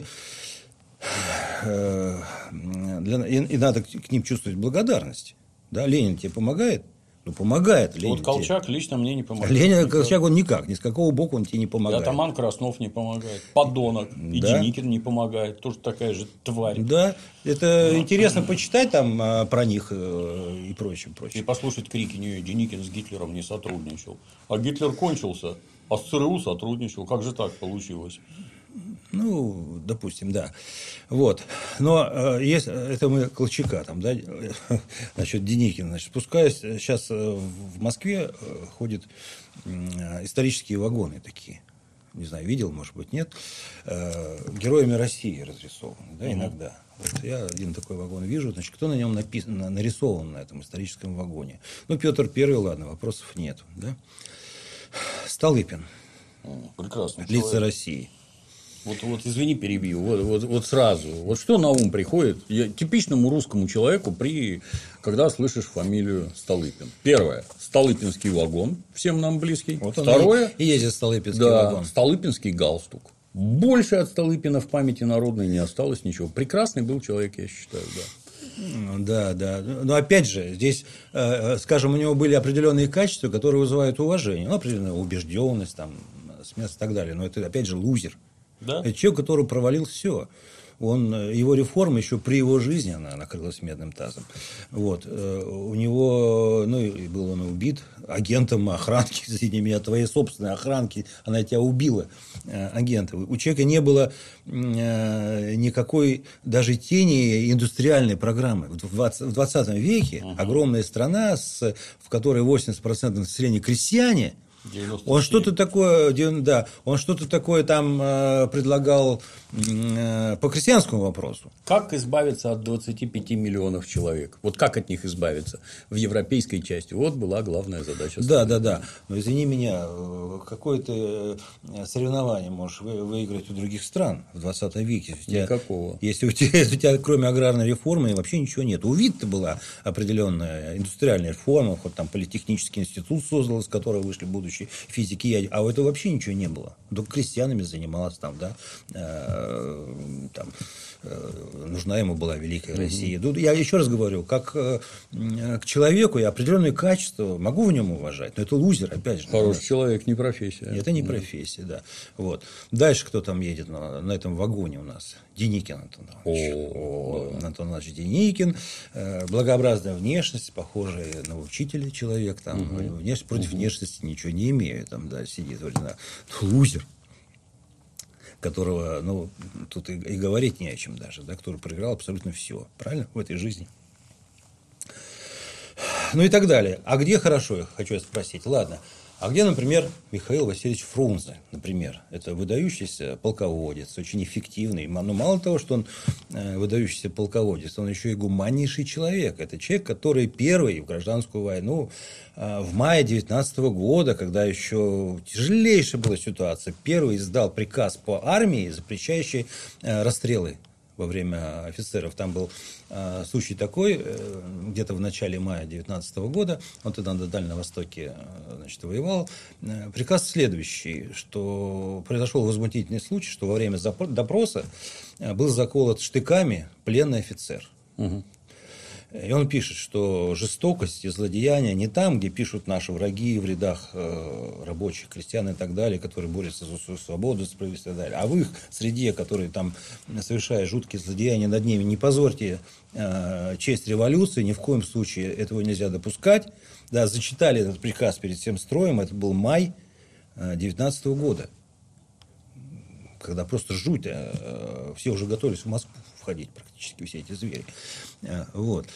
B: Для, и, и надо к ним чувствовать благодарность. Да? Ленин тебе помогает? Ну, помогает Ленин.
A: Вот Колчак тебе. Лично мне не помогает.
B: Ленин, Колчак, он никак, ни с какого боку он тебе не помогает.
A: И атаман Краснов не помогает. Подонок. И да. Деникин не помогает. Тоже такая же тварь.
B: Да. Это Но... интересно почитать там а, про них и прочее, прочее.
A: И послушать крики: не, Деникин с Гитлером не сотрудничал. А Гитлер кончился, а с ЦРУ сотрудничал. Как же так получилось?
B: Ну, допустим, да. Вот. Но э, есть, это мы Колчака там, да, насчет Деникина. Значит, спускаясь, сейчас в Москве ходят исторические вагоны такие. Не знаю, видел, может быть, нет. Э, героями России разрисованы, да, иногда. Вот я один такой вагон вижу, значит, кто на нем написан, нарисован на этом историческом вагоне? Ну, Петр Первый, ладно, вопросов нет, да. Столыпин.
A: Прекрасно.
B: Лица России.
A: Вот, вот, извини, перебью. Вот, вот, вот сразу. Вот что на ум приходит я, типичному русскому человеку, при, когда слышишь фамилию Столыпин? Первое. Столыпинский вагон. Всем нам близкий.
B: Вот
A: Второе.
B: И ездит Столыпинский
A: да,
B: вагон.
A: Столыпинский галстук. Больше от Столыпина в памяти народной не осталось ничего. Прекрасный был человек, я считаю, да.
B: Да, да. Но опять же, здесь, скажем, у него были определенные качества, которые вызывают уважение. Ну, определенная убежденность, там, смелость и так далее. Но это, опять же, лузер.
A: Да?
B: Это человек, который провалил все. Он, его реформа еще при его жизни она накрылась медным тазом. Вот. У него, ну, и был он убит агентом охранки, извини меня, твоей собственной охранки, она тебя убила, агента. У человека не было никакой даже тени индустриальной программы. В двадцатом веке uh-huh. огромная страна, с, в которой восемьдесят процентов населения крестьяне, Он что-то такое, да, он что-то такое там э, предлагал э, по крестьянскому вопросу.
A: Как избавиться от двадцати пяти миллионов человек? Вот как от них избавиться в европейской части? Вот была главная задача.
B: Да, да, да. Но извини меня, какое-то соревнование можешь выиграть у других стран в двадцатом веке. Если
A: Никакого.
B: У тебя, если, у тебя, если у тебя кроме аграрной реформы вообще ничего нет. У ВИТ-то была определенная индустриальная реформа, хоть там политехнический институт создал, из которого вышли будущие физики, а у этого вообще ничего не было. Только крестьянами занималась там, да, э, там, э, нужна ему была великая Россия. Тут я еще раз говорю, как э, к человеку я определенные качества могу в нем уважать, но это лузер, опять же.
A: Хороший человек, не профессия.
B: Это не профессия, да. Вот. Дальше кто там едет на, на этом вагоне у нас? Деникин Антон Иванович. О, да. Антон Иванович Деникин, э, благообразная внешность, похожий на учителя человек, там, угу. внешность, против угу. внешности ничего не имею, там, да, сидит, вроде, да, лузер, которого, ну, тут и, и говорить не о чем даже, да, который проиграл абсолютно все, правильно, в этой жизни. Ну и так далее. А где хорошо, я хочу спросить, ладно, а где, например, Михаил Васильевич Фрунзе, например? Это выдающийся полководец, очень эффективный. Но мало того, что он выдающийся полководец, он еще и гуманнейший человек. Это человек, который первый в гражданскую войну в мае девятнадцатого года, когда еще тяжелейшая была ситуация, первый издал приказ по армии, запрещающий расстрелы во время офицеров. Там был э, случай такой, э, где-то в начале мая девятнадцатого года, он тогда на Дальнем Востоке э, значит, воевал. Э, приказ следующий, что произошел возмутительный случай, что во время запро- допроса э, был заколот штыками пленный офицер. Угу. И он пишет, что жестокость и злодеяния не там, где пишут наши враги в рядах э, рабочих, крестьян и так далее, которые борются за свою свободу, справедливость и так далее, а в их среде, которые там совершают жуткие злодеяния над ними, не позорьте э, честь революции, ни в коем случае этого нельзя допускать. Да, зачитали этот приказ перед всем строем, это был май девятнадцатого года, когда просто жуть, э, все уже готовились в Москву входить практически все эти звери. Вот.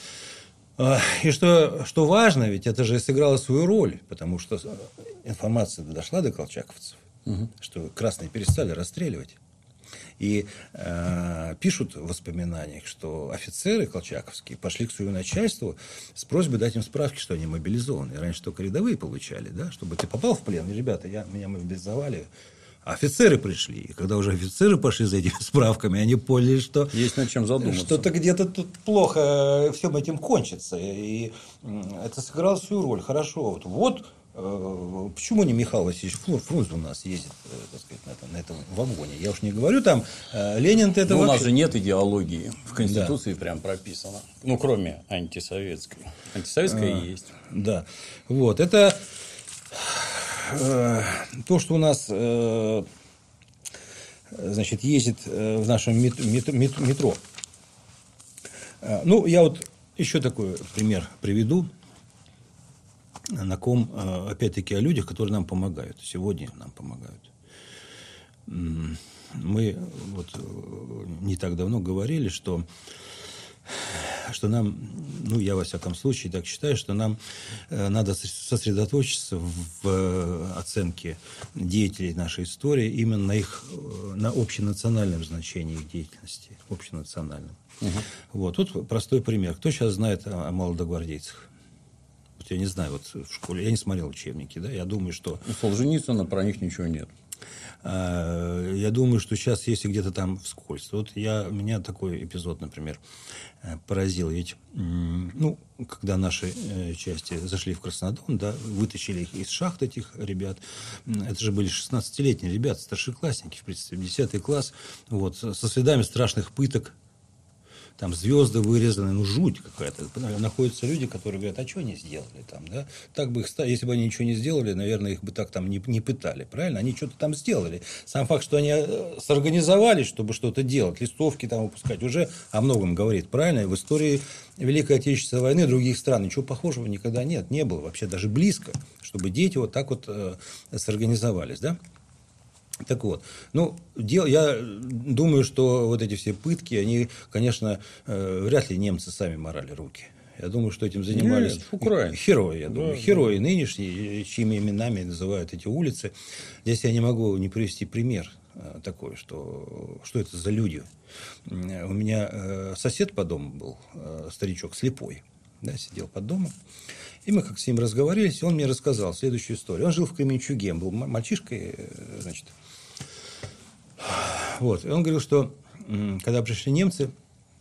B: И что, что важно, ведь это же сыграло свою роль, потому что информация дошла до колчаковцев, угу. что красные перестали расстреливать. И э, пишут в воспоминаниях, что офицеры колчаковские пошли к своему начальству с просьбой дать им справки, что они мобилизованы. Раньше только рядовые получали, да, чтобы ты попал в плен. И, ребята, я, меня мобилизовали. Офицеры пришли. И когда уже офицеры пошли за этими справками, они поняли, что
A: есть над чем задуматься.
B: Что-то где-то тут плохо всем этим кончится. И это сыграло свою роль. Хорошо. Вот, вот э, почему не Михаил Васильевич Фрунзе у нас ездит, э, так сказать, на, этом, на этом вагоне? Я уж не говорю там, э, Ленин-то это
A: ну,
B: вообще...
A: У нас же нет идеологии. В Конституции да. прям прописано. Ну, кроме антисоветской. Антисоветская а, есть.
B: Да. Вот. Это... То, что у нас значит, ездит в нашем метро. Ну, я вот еще такой пример приведу, на ком, опять-таки, о людях, которые нам помогают. Сегодня нам помогают. Мы вот не так давно говорили, что что нам, ну, я во всяком случае так считаю, что нам э, надо сосредоточиться в, в оценке деятелей нашей истории именно на их, на общенациональном значении их деятельности, общенациональном. Угу. Вот, тут простой пример. Кто сейчас знает о, о молодогвардейцах? Вот я не знаю, вот в школе, я не смотрел учебники, да, я думаю, что...
A: У Солженицына про них ничего нет.
B: Я думаю, что сейчас, если где-то там вскользь. Вот я, меня такой эпизод, например, поразил. Ведь, ну, когда наши части зашли в Краснодон, да, вытащили их из шахт, этих ребят, это же были шестнадцатилетние ребята, старшеклассники, в принципе, десятый класс, вот, со следами страшных пыток. Там звезды вырезаны, ну, жуть какая-то. Находятся люди, которые говорят, а что они сделали там, да? Так бы их, если бы они ничего не сделали, наверное, их бы так там не, не пытали, правильно? Они что-то там сделали. Сам факт, что они сорганизовались, чтобы что-то делать, листовки там выпускать, уже о многом говорит, правильно? И в истории Великой Отечественной войны других стран ничего похожего никогда нет, не было вообще даже близко, чтобы дети вот так вот э, сорганизовались, да? Так вот, ну, дел, я думаю, что вот эти все пытки, они, конечно, э, вряд ли немцы сами морали руки. Я думаю, что этим занимались
A: Нет, украинцы.
B: Герои, я думаю.
A: Да,
B: Герои да. Нынешние, чьими именами называют эти улицы. Здесь я не могу не привести пример такой, что, что это за люди. У меня сосед по дому был, старичок слепой, да, сидел под домом. И мы как с ним разговаривались, и он мне рассказал следующую историю. Он жил в Кременчуге, был мальчишкой, значит. Вот. И он говорил, что когда пришли немцы,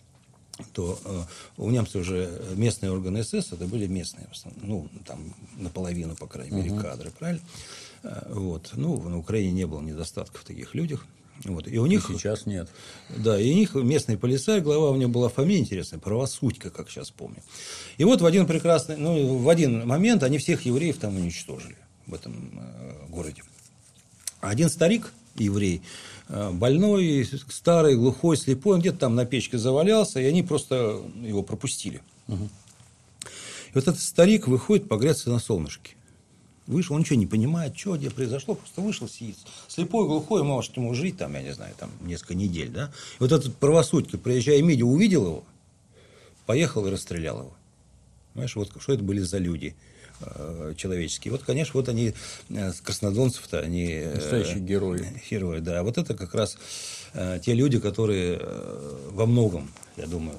B: то э, у немцев уже местные органы СС, это были местные, в основном, ну, там, наполовину, по крайней мере, uh-huh. кадры, правильно? Вот. Ну, на Украине не было недостатков в таких людях. Вот. И у них...
A: И сейчас нет.
B: Да, и у них местный полицай, глава у него была фамилия интересная, Правосудько, как сейчас помню. И вот в один прекрасный, ну, в один момент они всех евреев там уничтожили, в этом э, городе. А один старик, еврей, больной, старый, глухой, слепой, он где-то там на печке завалялся, и они просто его пропустили. Угу. И вот этот старик выходит погреться на солнышке. Вышел, он ничего не понимает, что, где произошло, просто вышел, сидит. Слепой, глухой, может ему жить, там, я не знаю, там, несколько недель, да. И вот этот Правосудько, приезжая Митя, увидел его, поехал и расстрелял его. Понимаешь, вот что это были за люди человеческие. Вот, конечно, вот они, краснодонцев-то, они...
A: Настоящие герои.
B: Герои, да. Вот это как раз э, те люди, которые э, во многом, я думаю,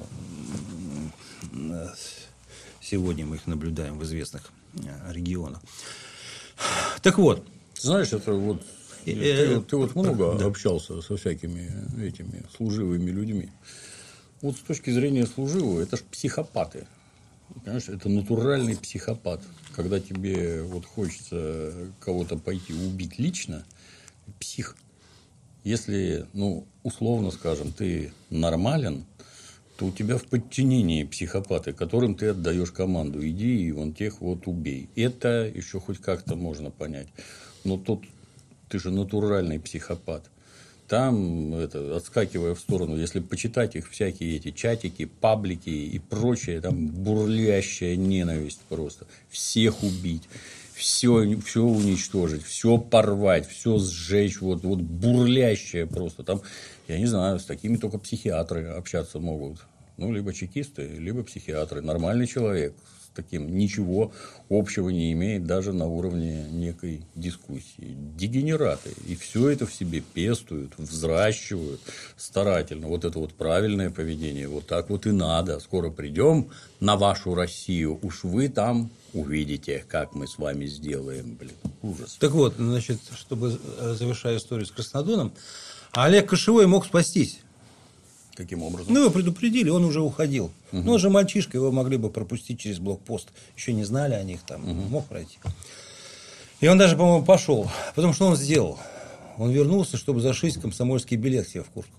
B: э, сегодня мы их наблюдаем в известных э, регионах. Так вот.
A: Знаешь, это вот... Ты, ты, ты вот много да. общался со всякими этими служивыми людьми. Вот с точки зрения служивого, это ж психопаты. Понимаешь, это натуральный психопат. Когда тебе вот хочется кого-то пойти убить лично, псих. Если, ну, условно скажем, ты нормален, то у тебя в подчинении психопаты, которым ты отдаешь команду. Иди и вон тех вот убей. Это еще хоть как-то можно понять. Но тут ты же натуральный психопат. Там, это, отскакивая в сторону, если почитать их всякие эти чатики, паблики и прочее, там бурлящая ненависть просто. Всех убить, все, все уничтожить, все порвать, все сжечь, вот, вот бурлящая просто. Там, я не знаю, с такими только психиатры общаться могут. Ну, либо чекисты, либо психиатры. Нормальный человек с таким ничего общего не имеет даже на уровне некой дискуссии. Дегенераты. И все это в себе пестуют, взращивают старательно. Вот это вот правильное поведение. Вот так вот и надо. Скоро придем на вашу Россию. Уж вы там увидите, как мы с вами сделаем. Блин, ужас.
B: Так вот, значит, чтобы завершая историю с Краснодоном, Олег Кошевой мог спастись.
A: Каким образом?
B: Ну, его предупредили, он уже уходил. Угу. Ну, он же мальчишка, его могли бы пропустить через блокпост. Еще не знали о них, там, угу. мог пройти. И он даже, по-моему, пошел. Потому что он сделал. Он вернулся, чтобы зашить комсомольский билет себе в куртку.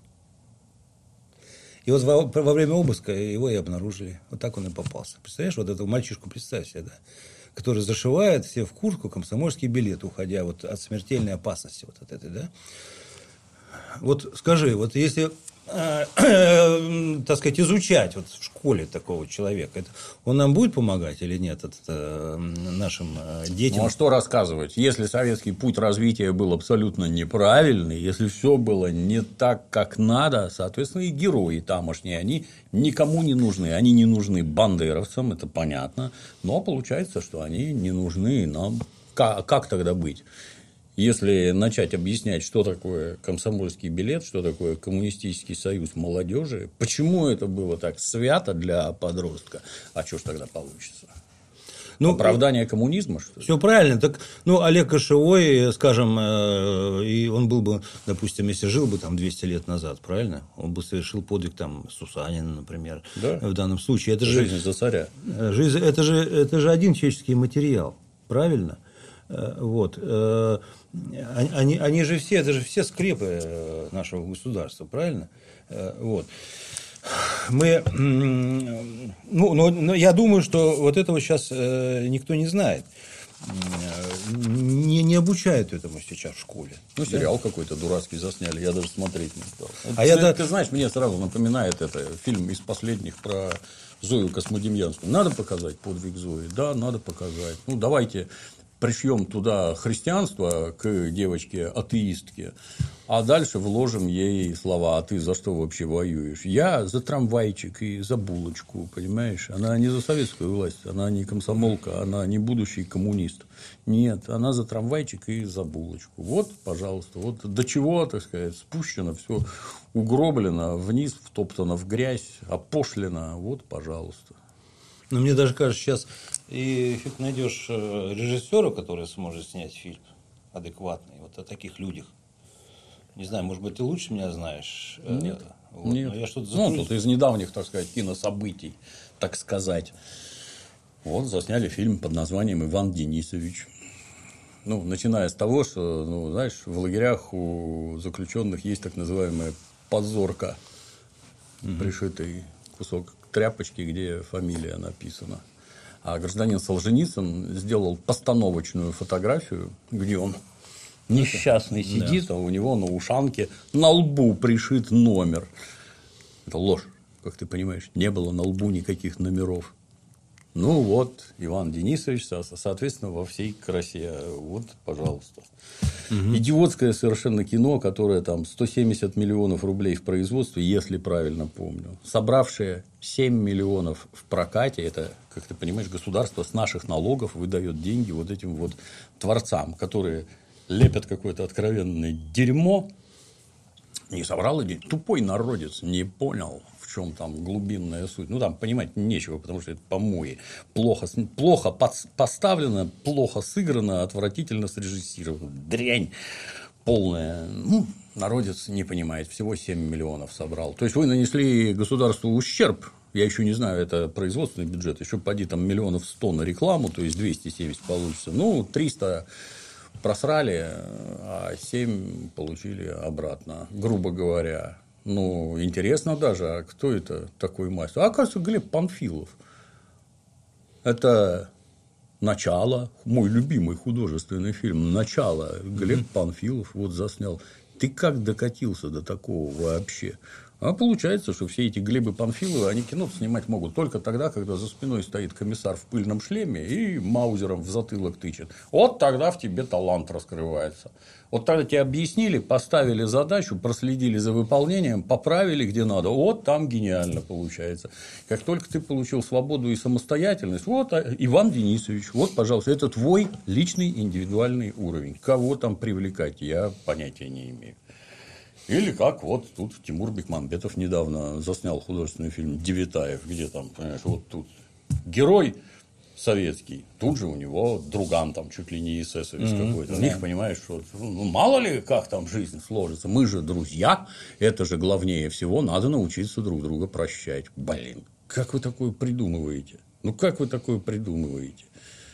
B: И вот во, во время обыска его и обнаружили. Вот так он и попался. Представляешь, вот этого мальчишку, представь себе, да? Который зашивает себе в куртку комсомольский билет, уходя вот от смертельной опасности вот от этой, да? Вот скажи, вот если... так сказать, изучать вот в школе такого человека, это, он нам будет помогать или нет, это, это, нашим детям?
A: Ну, а что рассказывать? Если советский путь развития был абсолютно неправильный, если все было не так, как надо, соответственно, и герои тамошние, они никому не нужны. Они не нужны бандеровцам, это понятно, но получается, что они не нужны нам. Как, как тогда быть? Если начать объяснять, что такое комсомольский билет, что такое коммунистический союз молодежи, почему это было так свято для подростка, а что ж тогда получится? Ну, оправдание коммунизма, что ли?
B: Все правильно. Так, ну, Олег Кошевой, скажем, и он был бы, допустим, если жил бы там двести лет назад, правильно? Он бы совершил подвиг там Сусанина, например,
A: да?
B: В данном случае. Это
A: жизнь
B: же,
A: за царя.
B: Жизнь, это, же, это же один человеческий материал, правильно? Вот. Они, они же все, это же все скрепы нашего государства, правильно? Вот. Мы, ну, но, но я думаю, что вот этого сейчас никто не знает. Не, не обучают этому сейчас в школе.
A: Ну, сериал да? какой-то дурацкий засняли, я даже смотреть не стал.
B: А
A: ты,
B: я
A: ты,
B: да...
A: ты знаешь, мне сразу напоминает это фильм из последних про Зою Космодемьянскую. Надо показать подвиг Зои? Да, надо показать. Ну, давайте пришьем туда христианство к девочке-атеистке, а дальше вложим ей слова: а ты за что вообще воюешь? Я за трамвайчик и за булочку, понимаешь? Она не за советскую власть, она не комсомолка, она не будущий коммунист. Нет, она за трамвайчик и за булочку. Вот, пожалуйста, вот до чего, так сказать, спущено, все угроблено, вниз втоптано в грязь, опошлено. Вот, пожалуйста.
B: Но мне даже кажется, сейчас и фиг найдешь режиссера, который сможет снять фильм адекватный, вот о таких людях. Не знаю, может быть, ты лучше меня знаешь.
A: Нет.
B: Вот,
A: Нет.
B: Я что-то
A: ну, тут из недавних, так сказать, кинособытий, так сказать. Вот засняли фильм под названием «Иван Денисович». Ну, начиная с того, что, ну, знаешь, в лагерях у заключенных есть так называемая позорка, угу. пришитый кусок тряпочки, где фамилия написана. А гражданин Солженицын сделал постановочную фотографию, где он несчастный сидит, да. а у него на ушанке на лбу пришит номер. Это ложь, как ты понимаешь. Не было на лбу никаких номеров. Ну вот, Иван Денисович, соответственно, во всей красе. Вот, пожалуйста. Угу. Идиотское совершенно кино, которое там сто семьдесят миллионов рублей в производстве, если правильно помню, собравшее семь миллионов в прокате. Это, как ты понимаешь, государство с наших налогов выдает деньги вот этим вот творцам, которые лепят какое-то откровенное дерьмо. Не собрал и тупой народец не понял, в чем там глубинная суть. Ну, там понимать нечего, потому что это помои. Плохо, плохо поставлено, плохо сыграно, отвратительно срежиссировано. Дрянь полная. Ну, народец не понимает. Всего семь миллионов собрал. То есть, вы нанесли государству ущерб. Я еще не знаю, это производственный бюджет. Еще поди там миллионов сто на рекламу, то есть двести семьдесят получится. Ну, триста просрали, а семь получили обратно, грубо говоря. Ну, интересно даже, а кто это такой мастер? А, оказывается, Глеб Панфилов. Это «Начало», мой любимый художественный фильм «Начало». Глеб mm-hmm. Панфилов вот заснял. Ты как докатился до такого вообще? А получается, что все эти Глебы Панфиловы, они кино снимать могут только тогда, когда за спиной стоит комиссар в пыльном шлеме и маузером в затылок тычет. Вот тогда в тебе талант раскрывается. Вот тогда тебе объяснили, поставили задачу, проследили за выполнением, поправили где надо. Вот там гениально получается. Как только ты получил свободу и самостоятельность, вот Иван Денисович, вот, пожалуйста, это твой личный индивидуальный уровень. Кого там привлекать, я понятия не имею. Или как вот тут Тимур Бекмамбетов недавно заснял художественный фильм «Девятаев», где там, понимаешь, вот тут герой советский, тут же у него друган там чуть ли не эсэсовец mm-hmm. какой-то. У них, понимаешь, вот, ну, мало ли как там жизнь сложится. Мы же друзья, это же главнее всего, надо научиться друг друга прощать. Блин, как вы такое придумываете? Ну, как вы такое придумываете?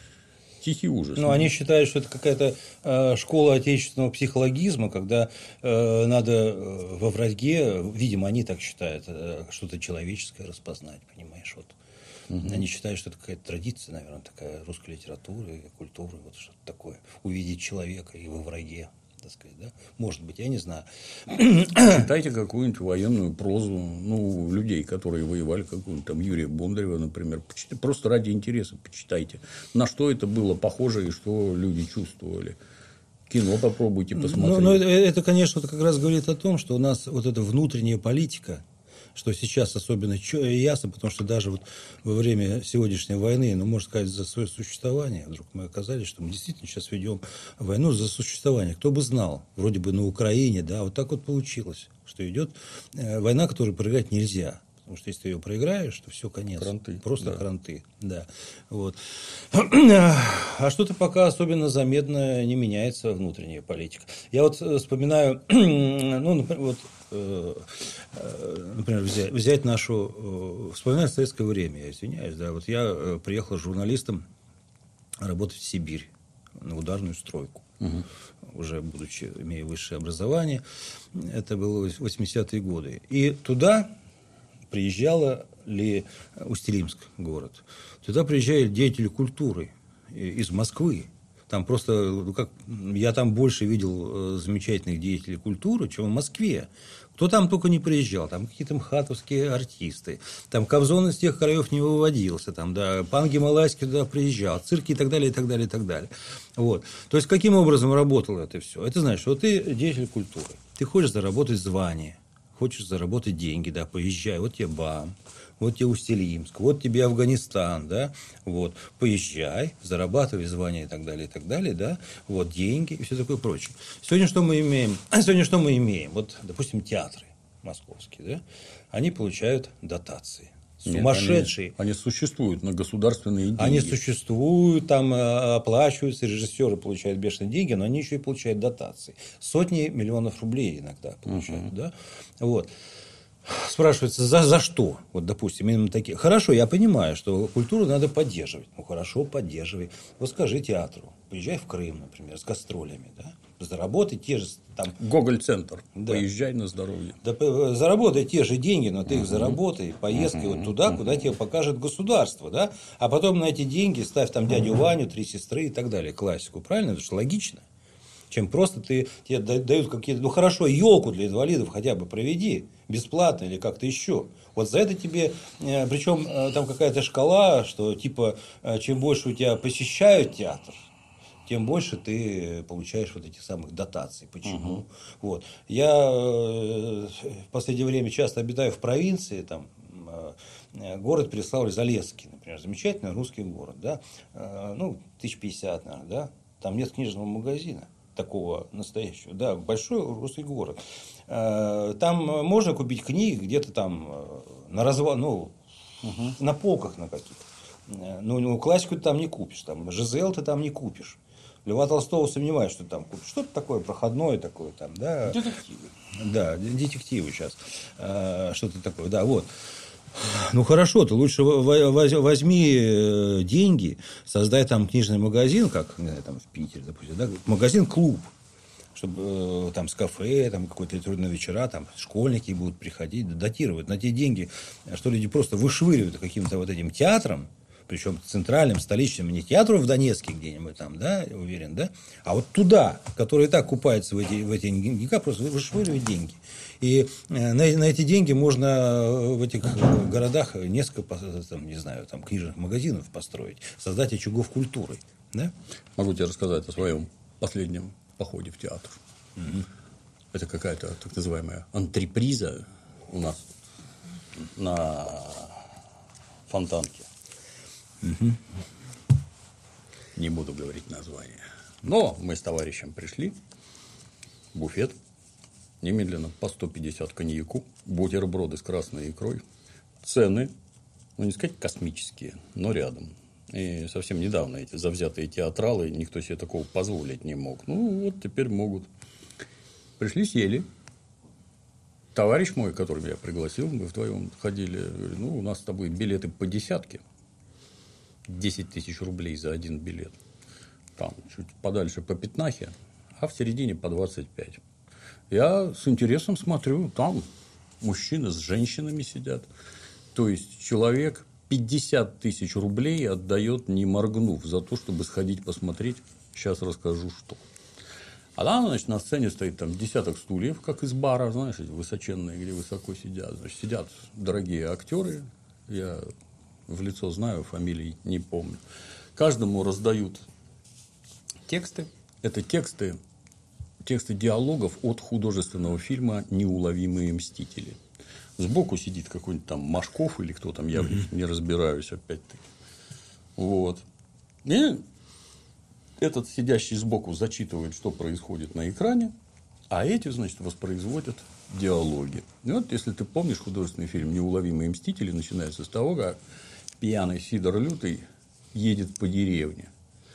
A: Тихий ужас.
B: Ну, они считают, что это какая-то э, школа отечественного психологизма, когда э, надо э, во враге, видимо, они так считают, э, что-то человеческое распознать, понимаешь, вот. Угу. Они считают, что это какая-то традиция, наверное, такая русской литературы и культуры, вот что-то такое. Увидеть человека и во враге, так сказать, да? Может быть, я не знаю.
A: Читайте какую-нибудь военную прозу, ну, людей, которые воевали, какую-нибудь там Юрия Бондарева, например. Просто ради интереса почитайте, на что это было похоже и что люди чувствовали. Кино попробуйте посмотреть.
B: Ну, это, конечно, как раз говорит о том, что у нас вот эта внутренняя политика, что сейчас особенно ясно, потому что даже вот во время сегодняшней войны, ну, можно сказать, за свое существование, вдруг мы оказались, что мы действительно сейчас ведем войну за существование. Кто бы знал, вроде бы на Украине, да, вот так вот получилось, что идет война, которую проиграть нельзя. Потому что если ты ее проиграешь, то все, конец.
A: Кранты.
B: Просто
A: да.
B: кранты. Да. Вот. А что-то пока особенно заметно не меняется внутренняя политика. Я вот вспоминаю, ну, например, вот, например, взять, взять нашу... Вспоминаю советское время, я извиняюсь. Да, вот я приехал журналистом работать в Сибирь на ударную стройку. Угу. Уже будучи, имея высшее образование. Это было восьмидесятые годы. И туда... приезжала ли Усть-Илимск, город, туда приезжали деятели культуры из Москвы. Там просто, ну, как, я там больше видел замечательных деятелей культуры, чем в Москве. Кто там только не приезжал, там какие-то мхатовские артисты, там Кобзон из тех краев не выводился, там, да, пан Гималайский туда приезжал, цирки и так далее, и так далее, и так далее. Вот. То есть, каким образом работало это все? Это значит, что ты деятель культуры, ты хочешь заработать звание, хочешь заработать деньги, да, поезжай, вот тебе БАМ, вот тебе Усть-Илимск, вот тебе Афганистан, да, вот, поезжай, зарабатывай звание и так далее, и так далее, да, вот, деньги и все такое прочее. Сегодня что мы имеем? Сегодня что мы имеем? Вот, допустим, театры московские, да, они получают дотации. Сумасшедшие.
A: Нет, они, они существуют на государственные деньги.
B: Они существуют, там оплачиваются, режиссеры получают бешеные деньги, но они еще и получают дотации. Сотни миллионов рублей иногда получают, uh-huh. да, вот. Спрашивается, за, за что? Вот, допустим, именно такие. Хорошо, я понимаю, что культуру надо поддерживать. Ну, хорошо, поддерживай. Вот скажи театру, поезжай в Крым, например, с гастролями, да? Заработай те же там...
A: Гоголь-центр. Да. Поезжай на здоровье.
B: Да, заработай те же деньги, но ты их uh-huh. заработай поездкой uh-huh. вот туда, uh-huh. куда тебе покажет государство, да? А потом на эти деньги ставь там дядю uh-huh. Ваню, три сестры и так далее. Классику, правильно? Это же логично. Чем просто ты, тебе дают какие-то... Ну, хорошо, елку для инвалидов хотя бы проведи. Бесплатно или как-то еще. Вот за это тебе... Причем там какая-то шкала, что типа, чем больше у тебя посещают театр, тем больше ты получаешь вот этих самых дотаций. Почему? Угу. Вот. Я в последнее время часто обитаю в провинции. Там, город Переславль-Залесский, например. Замечательный русский город. Да? Ну, тысяч пятьдесят, наверное. Да? Там нет книжного магазина. Такого настоящего, да, большой русский город. Там можно купить книги где-то там на развал, ну, угу. на полках на каких-то. Ну, классику ты там не купишь, там, Жизел ты там не купишь. Льва Толстого сомневаюсь, что ты там купишь. Что-то такое проходное такое там, да.
A: Детективы.
B: Да, детективы сейчас. Что-то такое, да, вот. Ну, хорошо, ты лучше возьми деньги, создай там книжный магазин, как там, в Питере, допустим, да, магазин-клуб, чтобы там с кафе, там какой-то литературные вечера, там школьники будут приходить, датировать на те деньги, что люди просто вышвыривают каким-то вот этим театром, причем центральным, столичным, не театру в Донецке где-нибудь там, да, я уверен, да, а вот туда, который и так купается в эти, в эти деньги, просто вышвыривать деньги. И на, на эти деньги можно в этих городах несколько, там, не знаю, там, книжных магазинов построить, создать очагов культуры. Да?
A: Могу тебе рассказать о своем последнем походе в театр. Угу. Это какая-то так называемая антреприза у нас на Фонтанке. Угу. Не буду говорить название. Но мы с товарищем пришли в буфет. Немедленно по сто пятьдесят коньяку, бутерброды с красной икрой. Цены, ну, не сказать космические, но рядом. И совсем недавно эти завзятые театралы, никто себе такого позволить не мог. Ну, вот теперь могут. Пришли, сели. Товарищ мой, которого я пригласил, мы вдвоем ходили, говорит, ну, у нас с тобой билеты по десятке. десять тысяч рублей за один билет. Там чуть подальше по пятнахе, а в середине по двадцать пять. Я с интересом смотрю, там мужчины с женщинами сидят. То есть, человек пятьдесят тысяч рублей отдает, не моргнув, за то, чтобы сходить посмотреть. Сейчас расскажу, что. А там, значит, на сцене стоит там десяток стульев, как из бара, знаешь, эти высоченные, где высоко сидят. Значит, сидят дорогие актеры. Я в лицо знаю, фамилий не помню. Каждому раздают тексты. Это тексты. Тексты диалогов от художественного фильма «Неуловимые мстители». Сбоку сидит какой-нибудь там Машков или кто там, я mm-hmm. не разбираюсь опять-таки. Вот. И этот сидящий сбоку зачитывает, что происходит на экране, а эти, значит, воспроизводят диалоги. И вот, если ты помнишь, художественный фильм «Неуловимые мстители» начинается с того, как пьяный Сидор Лютый едет по деревне.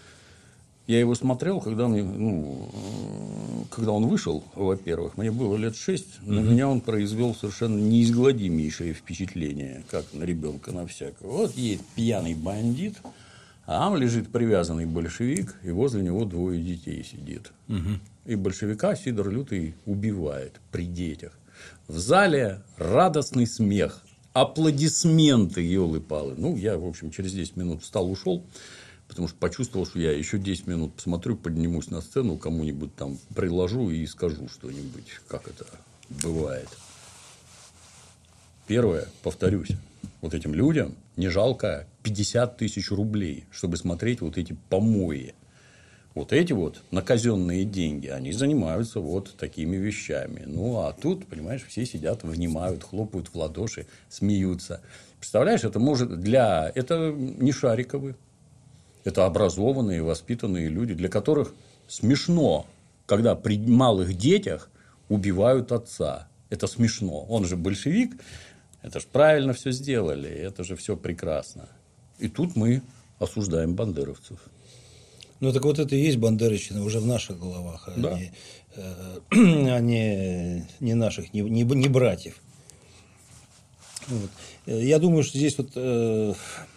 A: Я его смотрел, когда, мне, ну, когда он вышел, во-первых, мне было лет шесть, на mm-hmm. меня он произвел совершенно неизгладимейшее впечатление, как на ребенка на всякого. Вот едет пьяный бандит, а там лежит привязанный большевик, и возле него двое детей сидит. Mm-hmm. И большевика Сидор Лютый убивает при детях. В зале радостный смех, аплодисменты, елы-палы. Ну, я, в общем, через десять минут встал, ушел. Потому что почувствовал, что я еще десять минут посмотрю, поднимусь на сцену, кому-нибудь там приложу и скажу что-нибудь, как это бывает. Первое, повторюсь, вот этим людям не жалко пятьдесят тысяч рублей, чтобы смотреть вот эти помои. Вот эти вот на казенные деньги, они занимаются вот такими вещами. Ну, а тут, понимаешь, все сидят, внимают, хлопают в ладоши, смеются. Представляешь, это может для... Это не Шариковы. Это образованные, воспитанные люди, для которых смешно, когда при малых детях убивают отца. Это смешно. Он же большевик. Это же правильно все сделали. Это же все прекрасно. И тут мы осуждаем бандеровцев.
B: Ну, так вот это и есть бандеровщина уже в наших головах, а,
A: да.
B: не, э, а не, не наших, не, не, не братьев. Вот. Я думаю, что здесь вот э,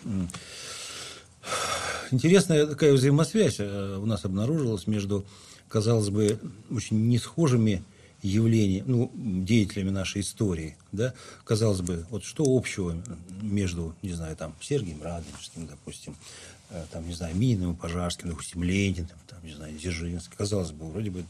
B: интересная такая взаимосвязь у нас обнаружилась между, казалось бы, очень несхожими явлениями, ну, деятелями нашей истории. Да? Казалось бы, вот что общего между, не знаю, там, Сергием Радонежским, допустим, там, не знаю, Мининым, Пожарским, допустим, Лениным, там, не знаю, Дзержинским. Казалось бы, вроде бы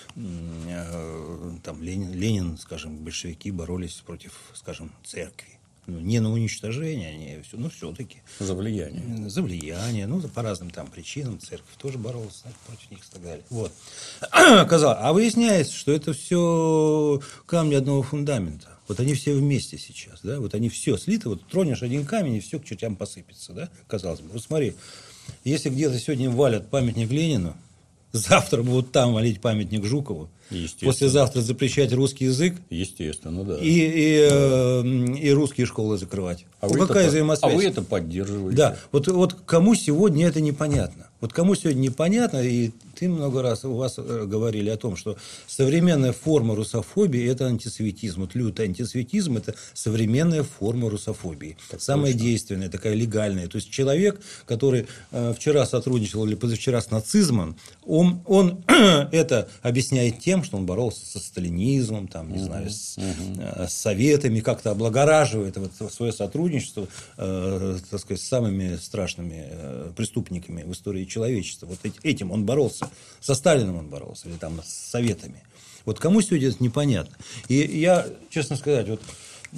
B: там Ленин, Ленин, скажем, большевики боролись против, скажем, церкви. Ну, не на уничтожение, не все, но все-таки.
A: За влияние.
B: За влияние, ну, по разным там причинам. Церковь тоже боролась против них и так далее. Вот. Казалось, а выясняется, что это все камни одного фундамента. Вот они все вместе сейчас, да, вот они все слиты, вот тронешь один камень, и все к чертям посыпется, да, казалось бы. Вот смотри, если где-то сегодня валят памятник Ленину, завтра будут там валить памятник Жукову, послезавтра запрещать русский язык,
A: естественно, да,
B: и, и, э, и русские школы закрывать.
A: А,
B: ну,
A: вы,
B: какая
A: это,
B: взаимосвязь?
A: а вы это поддерживаете.
B: Да, вот, вот кому сегодня это непонятно. Вот кому сегодня непонятно, и ты много раз у вас говорили о том, что современная форма русофобии – это антисоветизм. Вот лютый антисоветизм – это современная форма русофобии. Так самая точно. Действенная, такая легальная. То есть человек, который э, вчера сотрудничал или позавчера с нацизмом, он, он это объясняет тем, что он боролся со сталинизмом, там, не угу, знаю, с, угу. э, с советами, как-то облагораживает вот свое сотрудничество э, так сказать, с самыми страшными э, преступниками в истории человечества. Вот этим он боролся. Со Сталиным он боролся, или там с советами. Вот кому сегодня это непонятно. И я, честно сказать, вот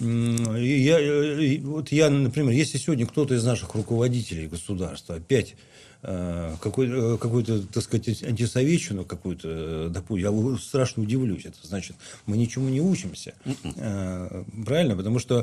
B: я, вот я, например, если сегодня кто-то из наших руководителей государства опять э, какой, какую-то, так сказать, антисоветчину какую-то, допустим, я страшно удивлюсь. Это значит, мы ничему не учимся. Э, правильно? Потому что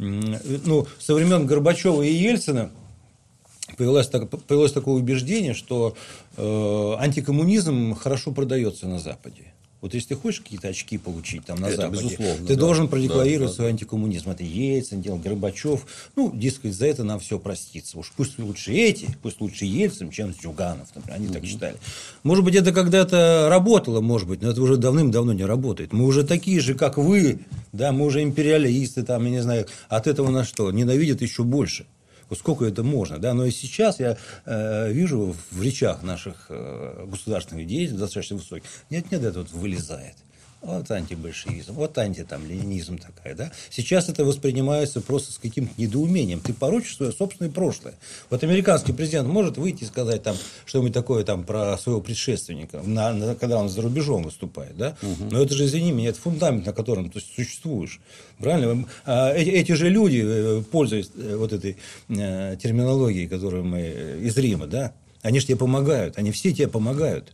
B: ну, со времен Горбачева и Ельцина Появилось, так, появилось такое убеждение, что э, антикоммунизм хорошо продается на Западе. Вот если ты хочешь какие-то очки получить там на
A: это
B: Западе, ты
A: да.
B: должен продекларировать
A: да,
B: свой
A: да.
B: антикоммунизм. Это Ельцин делал, Горбачев. Ну, дескать, за это нам все простится. Уж пусть лучше эти, пусть лучше Ельцин, чем Зюганов. Например. Они mm-hmm. так считали. Может быть, это когда-то работало, может быть, но это уже давным-давно не работает. Мы уже такие же, как вы. Да, мы уже империалисты, там, я не знаю. От этого на что? Ненавидят еще больше. Вот сколько это можно, да, но и сейчас я э, вижу в речах наших э, государственных деятелей достаточно высоких, нет-нет, это вот вылезает. Вот антибольшевизм, вот антиленинизм такая, да. Сейчас это воспринимается просто с каким-то недоумением. Ты порочишь свое собственное прошлое. Вот американский президент может выйти и сказать там что-нибудь такое там про своего предшественника, на, на, когда он за рубежом выступает, да. Угу. Но это же, извини меня, это фундамент, на котором ты существуешь. Правильно? А эти, эти же люди, пользуясь вот этой э, терминологией, которую мы из Рима, да, они же тебе помогают, они все тебе помогают.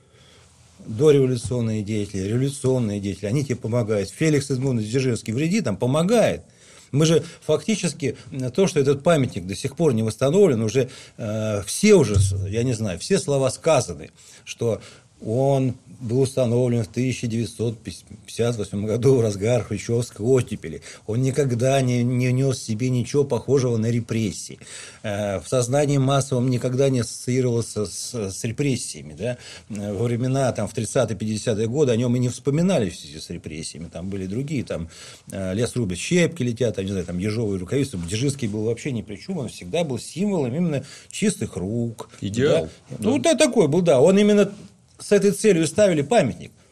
B: Дореволюционные деятели, революционные деятели, они тебе помогают. Феликс Эдмундович Дзержинский в Риде там помогает. Мы же фактически то, что этот памятник до сих пор не восстановлен, уже э, все уже, я не знаю, все слова сказаны, что он был установлен в тысяча девятьсот пятьдесят восьмом году в разгар хрущевской оттепели. Он никогда не, не нес в себе ничего похожего на репрессии. В сознании массовом никогда не ассоциировался с, с репрессиями. Да? Во времена там, в тридцатые-пятидесятые годы о нем и не вспоминали в связи с репрессиями. Там были другие, там лес рубят, щепки летят, там, не знаю, там ежовые рукавицы. Дзержинский был вообще ни при чем, он всегда был символом именно чистых рук.
A: Идеал.
B: Да? Ну, да, такой был, да. Он именно с этой целью ставили памятник.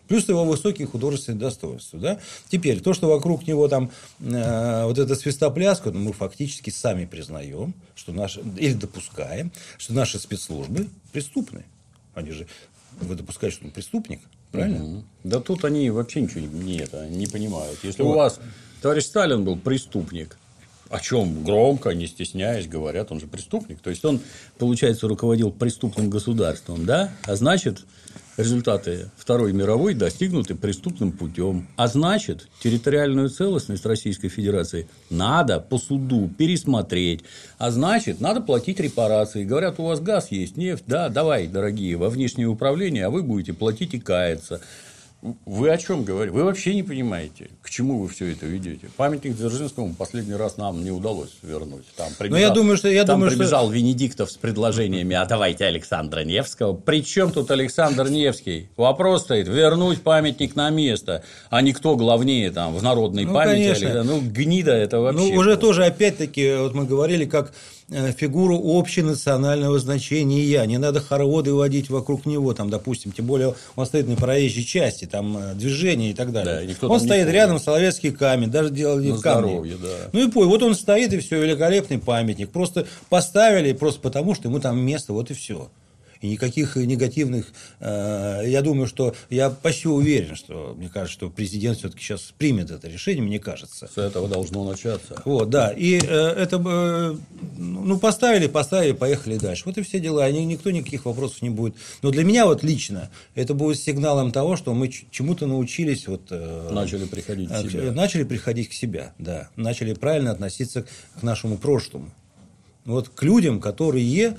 B: Плюс его высокие художественные достоинства. Да? Теперь, то, что вокруг него там э, вот эта свистопляска, ну, мы фактически сами признаем, что наши, или допускаем, что наши спецслужбы преступны. Они же, вы допускаете, что он преступник, правильно?
A: Угу. Да тут они вообще ничего не, это, не понимают. Если вот у вас товарищ Сталин был преступник, о чем громко, не стесняясь, говорят, он же преступник. То есть, он, получается, руководил преступным государством, да? А значит, результаты Второй мировой достигнуты преступным путем. А значит, территориальную целостность Российской Федерации надо по суду пересмотреть. А значит, надо платить репарации. Говорят, у вас газ есть, нефть. Да, давай, дорогие, во внешнее управление, а вы будете платить и каяться. Вы о чем говорите? Вы вообще не понимаете, к чему вы все это ведете. Памятник Дзержинскому последний раз нам не удалось вернуть. Там прибежал,
B: я думаю, что, я
A: там
B: думаю,
A: прибежал
B: что...
A: Венедиктов с предложениями: а давайте Александра Невского. При чем тут Александр Невский? Вопрос стоит: вернуть памятник на место, а не кто главнее там в народной
B: ну,
A: памяти.
B: Конечно.
A: Ну, гнида это вообще.
B: Ну, уже было. Тоже, опять-таки, вот мы говорили, как фигуру общенационального значения. Не надо хороводы водить вокруг него, там, допустим, тем более он стоит на проезжей части, там движение и так далее. Да, он стоит рядом, Соловецкий камень, даже делали в камне.
A: Да.
B: Ну и пой, вот он стоит, и все, великолепный памятник. Просто поставили, просто потому что ему там место, вот и все. И никаких негативных... Э, я думаю, что... Я почти уверен, что... Мне кажется, что президент все-таки сейчас примет это решение, мне кажется.
A: С этого должно начаться.
B: Вот, да. И э, это... Э, ну, поставили, поставили, поехали дальше. Вот и все дела. И никто никаких вопросов не будет. Но для меня вот лично это будет сигналом того, что мы чему-то научились... Вот, э,
A: начали приходить к себе.
B: Начали приходить к себе, да. Начали правильно относиться к нашему прошлому. Вот к людям, которые...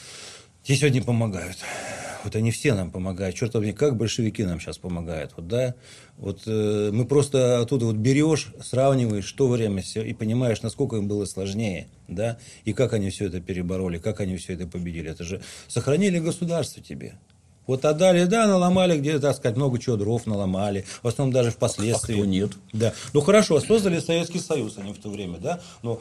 B: Те сегодня помогают. Вот они все нам помогают. Черт возьми, как большевики нам сейчас помогают. Вот, да? Вот, э, мы просто оттуда вот берешь, сравниваешь то время все, и понимаешь, насколько им было сложнее. Да? И как они все это перебороли, как они все это победили. Это же сохранили государство тебе. Вот отдали, да, наломали где-то, так сказать, много чего, дров наломали, в основном даже впоследствии.
A: А кто нет?
B: Да. Ну, хорошо, создали Советский Союз они в то время, да, но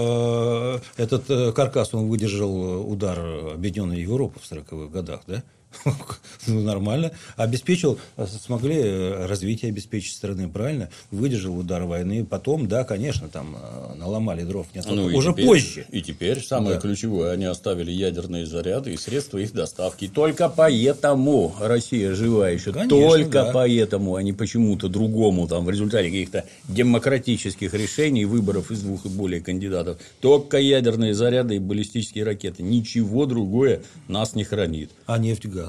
B: э, этот э, каркас, он выдержал удар Объединенной Европы в сороковых годах, да, ну, нормально, обеспечил, смогли развитие обеспечить страны, правильно, выдержал удар войны, потом, да, конечно, там наломали дров, нет, ну, уже
A: теперь,
B: позже.
A: И теперь самое да. ключевое, они оставили ядерные заряды и средства их доставки. Только поэтому Россия жива еще, конечно, только да. поэтому, а не почему-то другому, там, в результате каких-то демократических решений, выборов из двух и более кандидатов. Только ядерные заряды и баллистические ракеты, ничего другое нас не хранит.
B: А нефть, газ.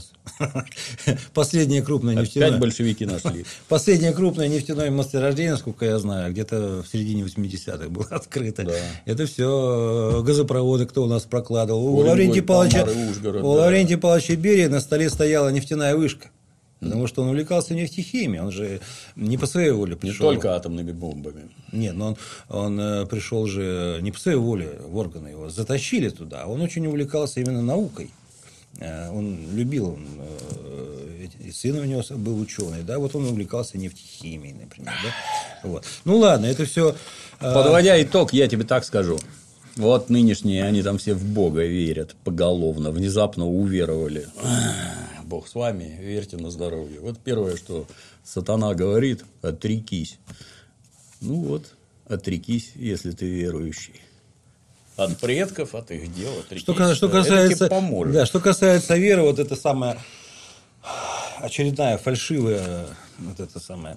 B: Последнее крупное нефтяное...
A: Опять большевики нашли.
B: Последнее крупное нефтяное месторождение, насколько я знаю, где-то в середине восьмидесятых было открыто. Да. Это все газопроводы, кто у нас прокладывал. У Лаврентия Павловича, у Лаврентия Павловича Берии на столе стояла нефтяная вышка. Потому что он увлекался нефтехимией, он же не по своей воле пришел.
A: Не только атомными бомбами.
B: Нет, но он, он пришел же не по своей воле в органы, его затащили туда. Он очень увлекался именно наукой. Он любил, он, и сын у него был ученый, да, вот он увлекался нефтехимией, например, да? Вот. Ну ладно, это все.
A: Подводя итог, я тебе так скажу. Вот нынешние, они там все в Бога верят поголовно, внезапно уверовали. Бог с вами, верьте на здоровье. Вот первое, что сатана говорит: отрекись. Ну вот, отрекись, если ты верующий. От предков, от их дел, отрекись.
B: Что, что касается, да, что касается веры, вот это самая очередная фальшивая, вот это самое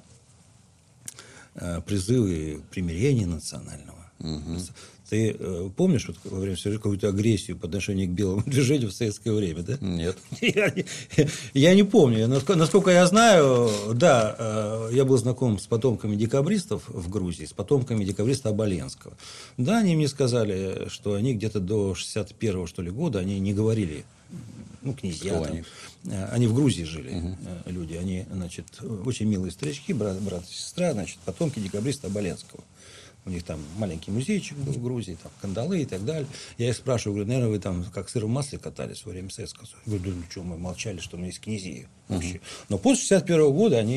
B: призывы примирения национального. Угу. Ты э, помнишь вот, во время своей какую-то агрессию по отношению к белому движению в советское время, да?
A: Нет.
B: Я, я не помню. Насколько я знаю, да, э, я был знаком с потомками декабристов в Грузии, с потомками декабриста Оболенского. Да, они мне сказали, что они где-то до шестьдесят первого, что ли, года они не говорили, ну, князья. Там, они? они в Грузии жили, угу. люди. Они, значит, очень милые старички, брат, брат и сестра, значит, потомки декабриста Оболенского. У них там маленький музейчик был в Грузии, там кандалы и так далее. Я их спрашиваю, говорю, наверное, вы там как сыр в масле катались во время Советского Союза. Я говорю, да ну что, мы молчали, что у меня есть князья вообще. Uh-huh. Но после шестьдесят первого года они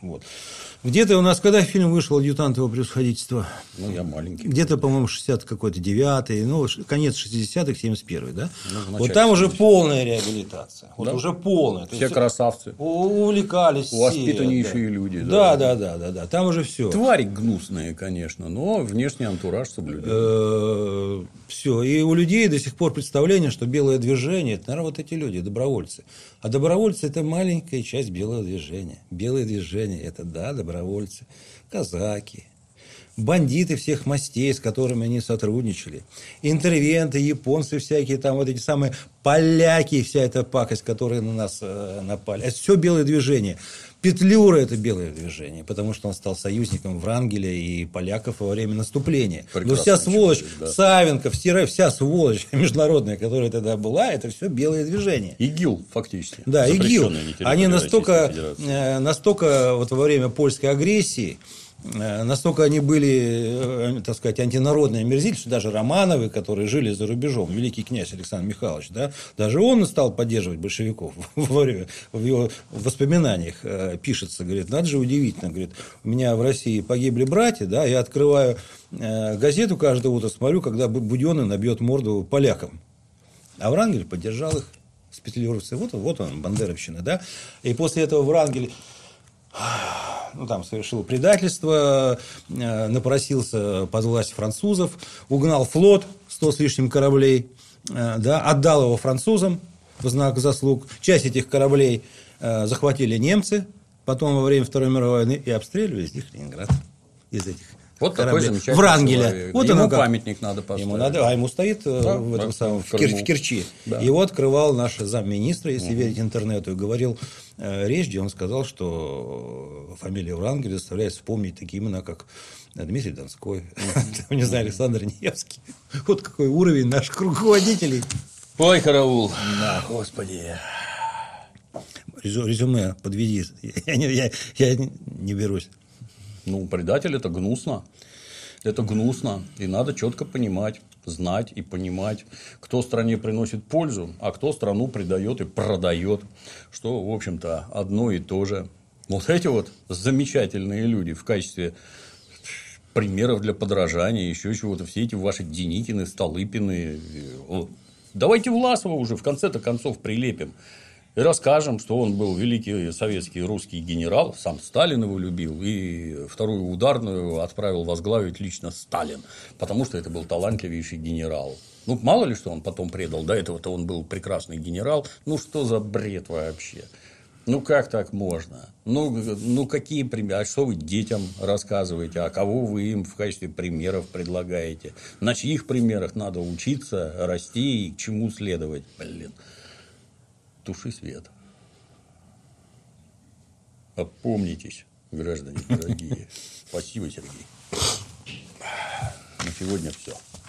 B: Вот. Где-то у нас, когда фильм вышел «Адъютант его превосходительства»?
A: Ну, я маленький.
B: Где-то, по-моему, шестьдесят какой-то девятый, ну, конец шестидесятых, семьдесят первый, да?
A: Ну,
B: вот там уже полная реабилитация. Вот
A: да?
B: уже полная.
A: Все красавцы.
B: Увлекались все.
A: Воспитаннейшие
B: да.
A: люди.
B: Да, да, да, да, да. Там уже все.
A: Твари гнусные, конечно, но внешний антураж соблюден.
B: Все. И у людей до сих пор представление, что белое движение, это, наверное, вот эти люди, добровольцы. А добровольцы – это маленькая часть белого движения. Белое движение – это, да, добровольцы, казаки, бандиты всех мастей, с которыми они сотрудничали, интервенты, японцы всякие, там вот эти самые поляки, вся эта пакость, которая на нас э, напали. Это все белое движение. Петлюра – это белое движение, потому что он стал союзником Врангеля и поляков во время наступления. Но вся сволочь, человек, да. Савенко, вся, вся сволочь международная, которая тогда была, это все белое движение.
A: ИГИЛ, фактически.
B: Да, ИГИЛ. Они настолько, настолько вот во время польской агрессии, настолько они были, так сказать, антинародные омерзители, что даже Романовы, которые жили за рубежом, великий князь Александр Михайлович, да, даже он стал поддерживать большевиков. В его воспоминаниях пишется, говорит, надо же удивительно, говорит, у меня в России погибли братья, да, я открываю газету каждое утро, смотрю, когда Будённый набьет морду полякам. А Врангель поддержал их с петлюровцей. Вот, вот он, бандеровщина, да. И после этого Врангель... Ну, там совершил предательство, напросился под власть французов, угнал флот, сто с лишним кораблей, да, отдал его французам в знак заслуг. Часть этих кораблей захватили немцы, потом во время Второй мировой войны и обстреливали из них Ленинград, из этих
A: вот
B: кораблей.
A: Такой замечательный
B: Врангеля.
A: человек.
B: Вот
A: ему
B: как...
A: памятник надо поставить.
B: Ему надо, а ему стоит да, в этом
A: да,
B: самом в,
A: в,
B: Кир, в Керчи. Да. Его открывал наш замминистра, если угу. верить интернету, и говорил э, речь, где он сказал, что фамилия Врангеля заставляет вспомнить такие имена, как Дмитрий Донской, не знаю, Александр Невский. Вот какой уровень наших руководителей.
A: Ой, караул. Да, господи.
B: Резюме подведи. Я не, я, я не берусь.
A: Ну, предатель – это гнусно. Это гнусно. И надо четко понимать, знать и понимать, кто стране приносит пользу, а кто страну предает и продает. Что, в общем-то, одно и то же. Вот эти вот замечательные люди в качестве примеров для подражания, еще чего-то, все эти ваши Деникины, Столыпины. Давайте Власова уже в конце-то концов прилепим. И расскажем, что он был великий советский русский генерал, сам Сталин его любил, и вторую ударную отправил возглавить лично Сталин, потому что это был талантливейший генерал. Ну, мало ли, что он потом предал, до этого-то он был прекрасный генерал. Ну, что за бред вообще? Ну, как так можно? Ну, ну какие примеры? А что вы детям рассказываете? А кого вы им в качестве примеров предлагаете? На чьих примерах надо учиться, расти и к чему следовать? Блин. Туши свет. Опомнитесь, граждане дорогие. Спасибо, Сергей. На сегодня все.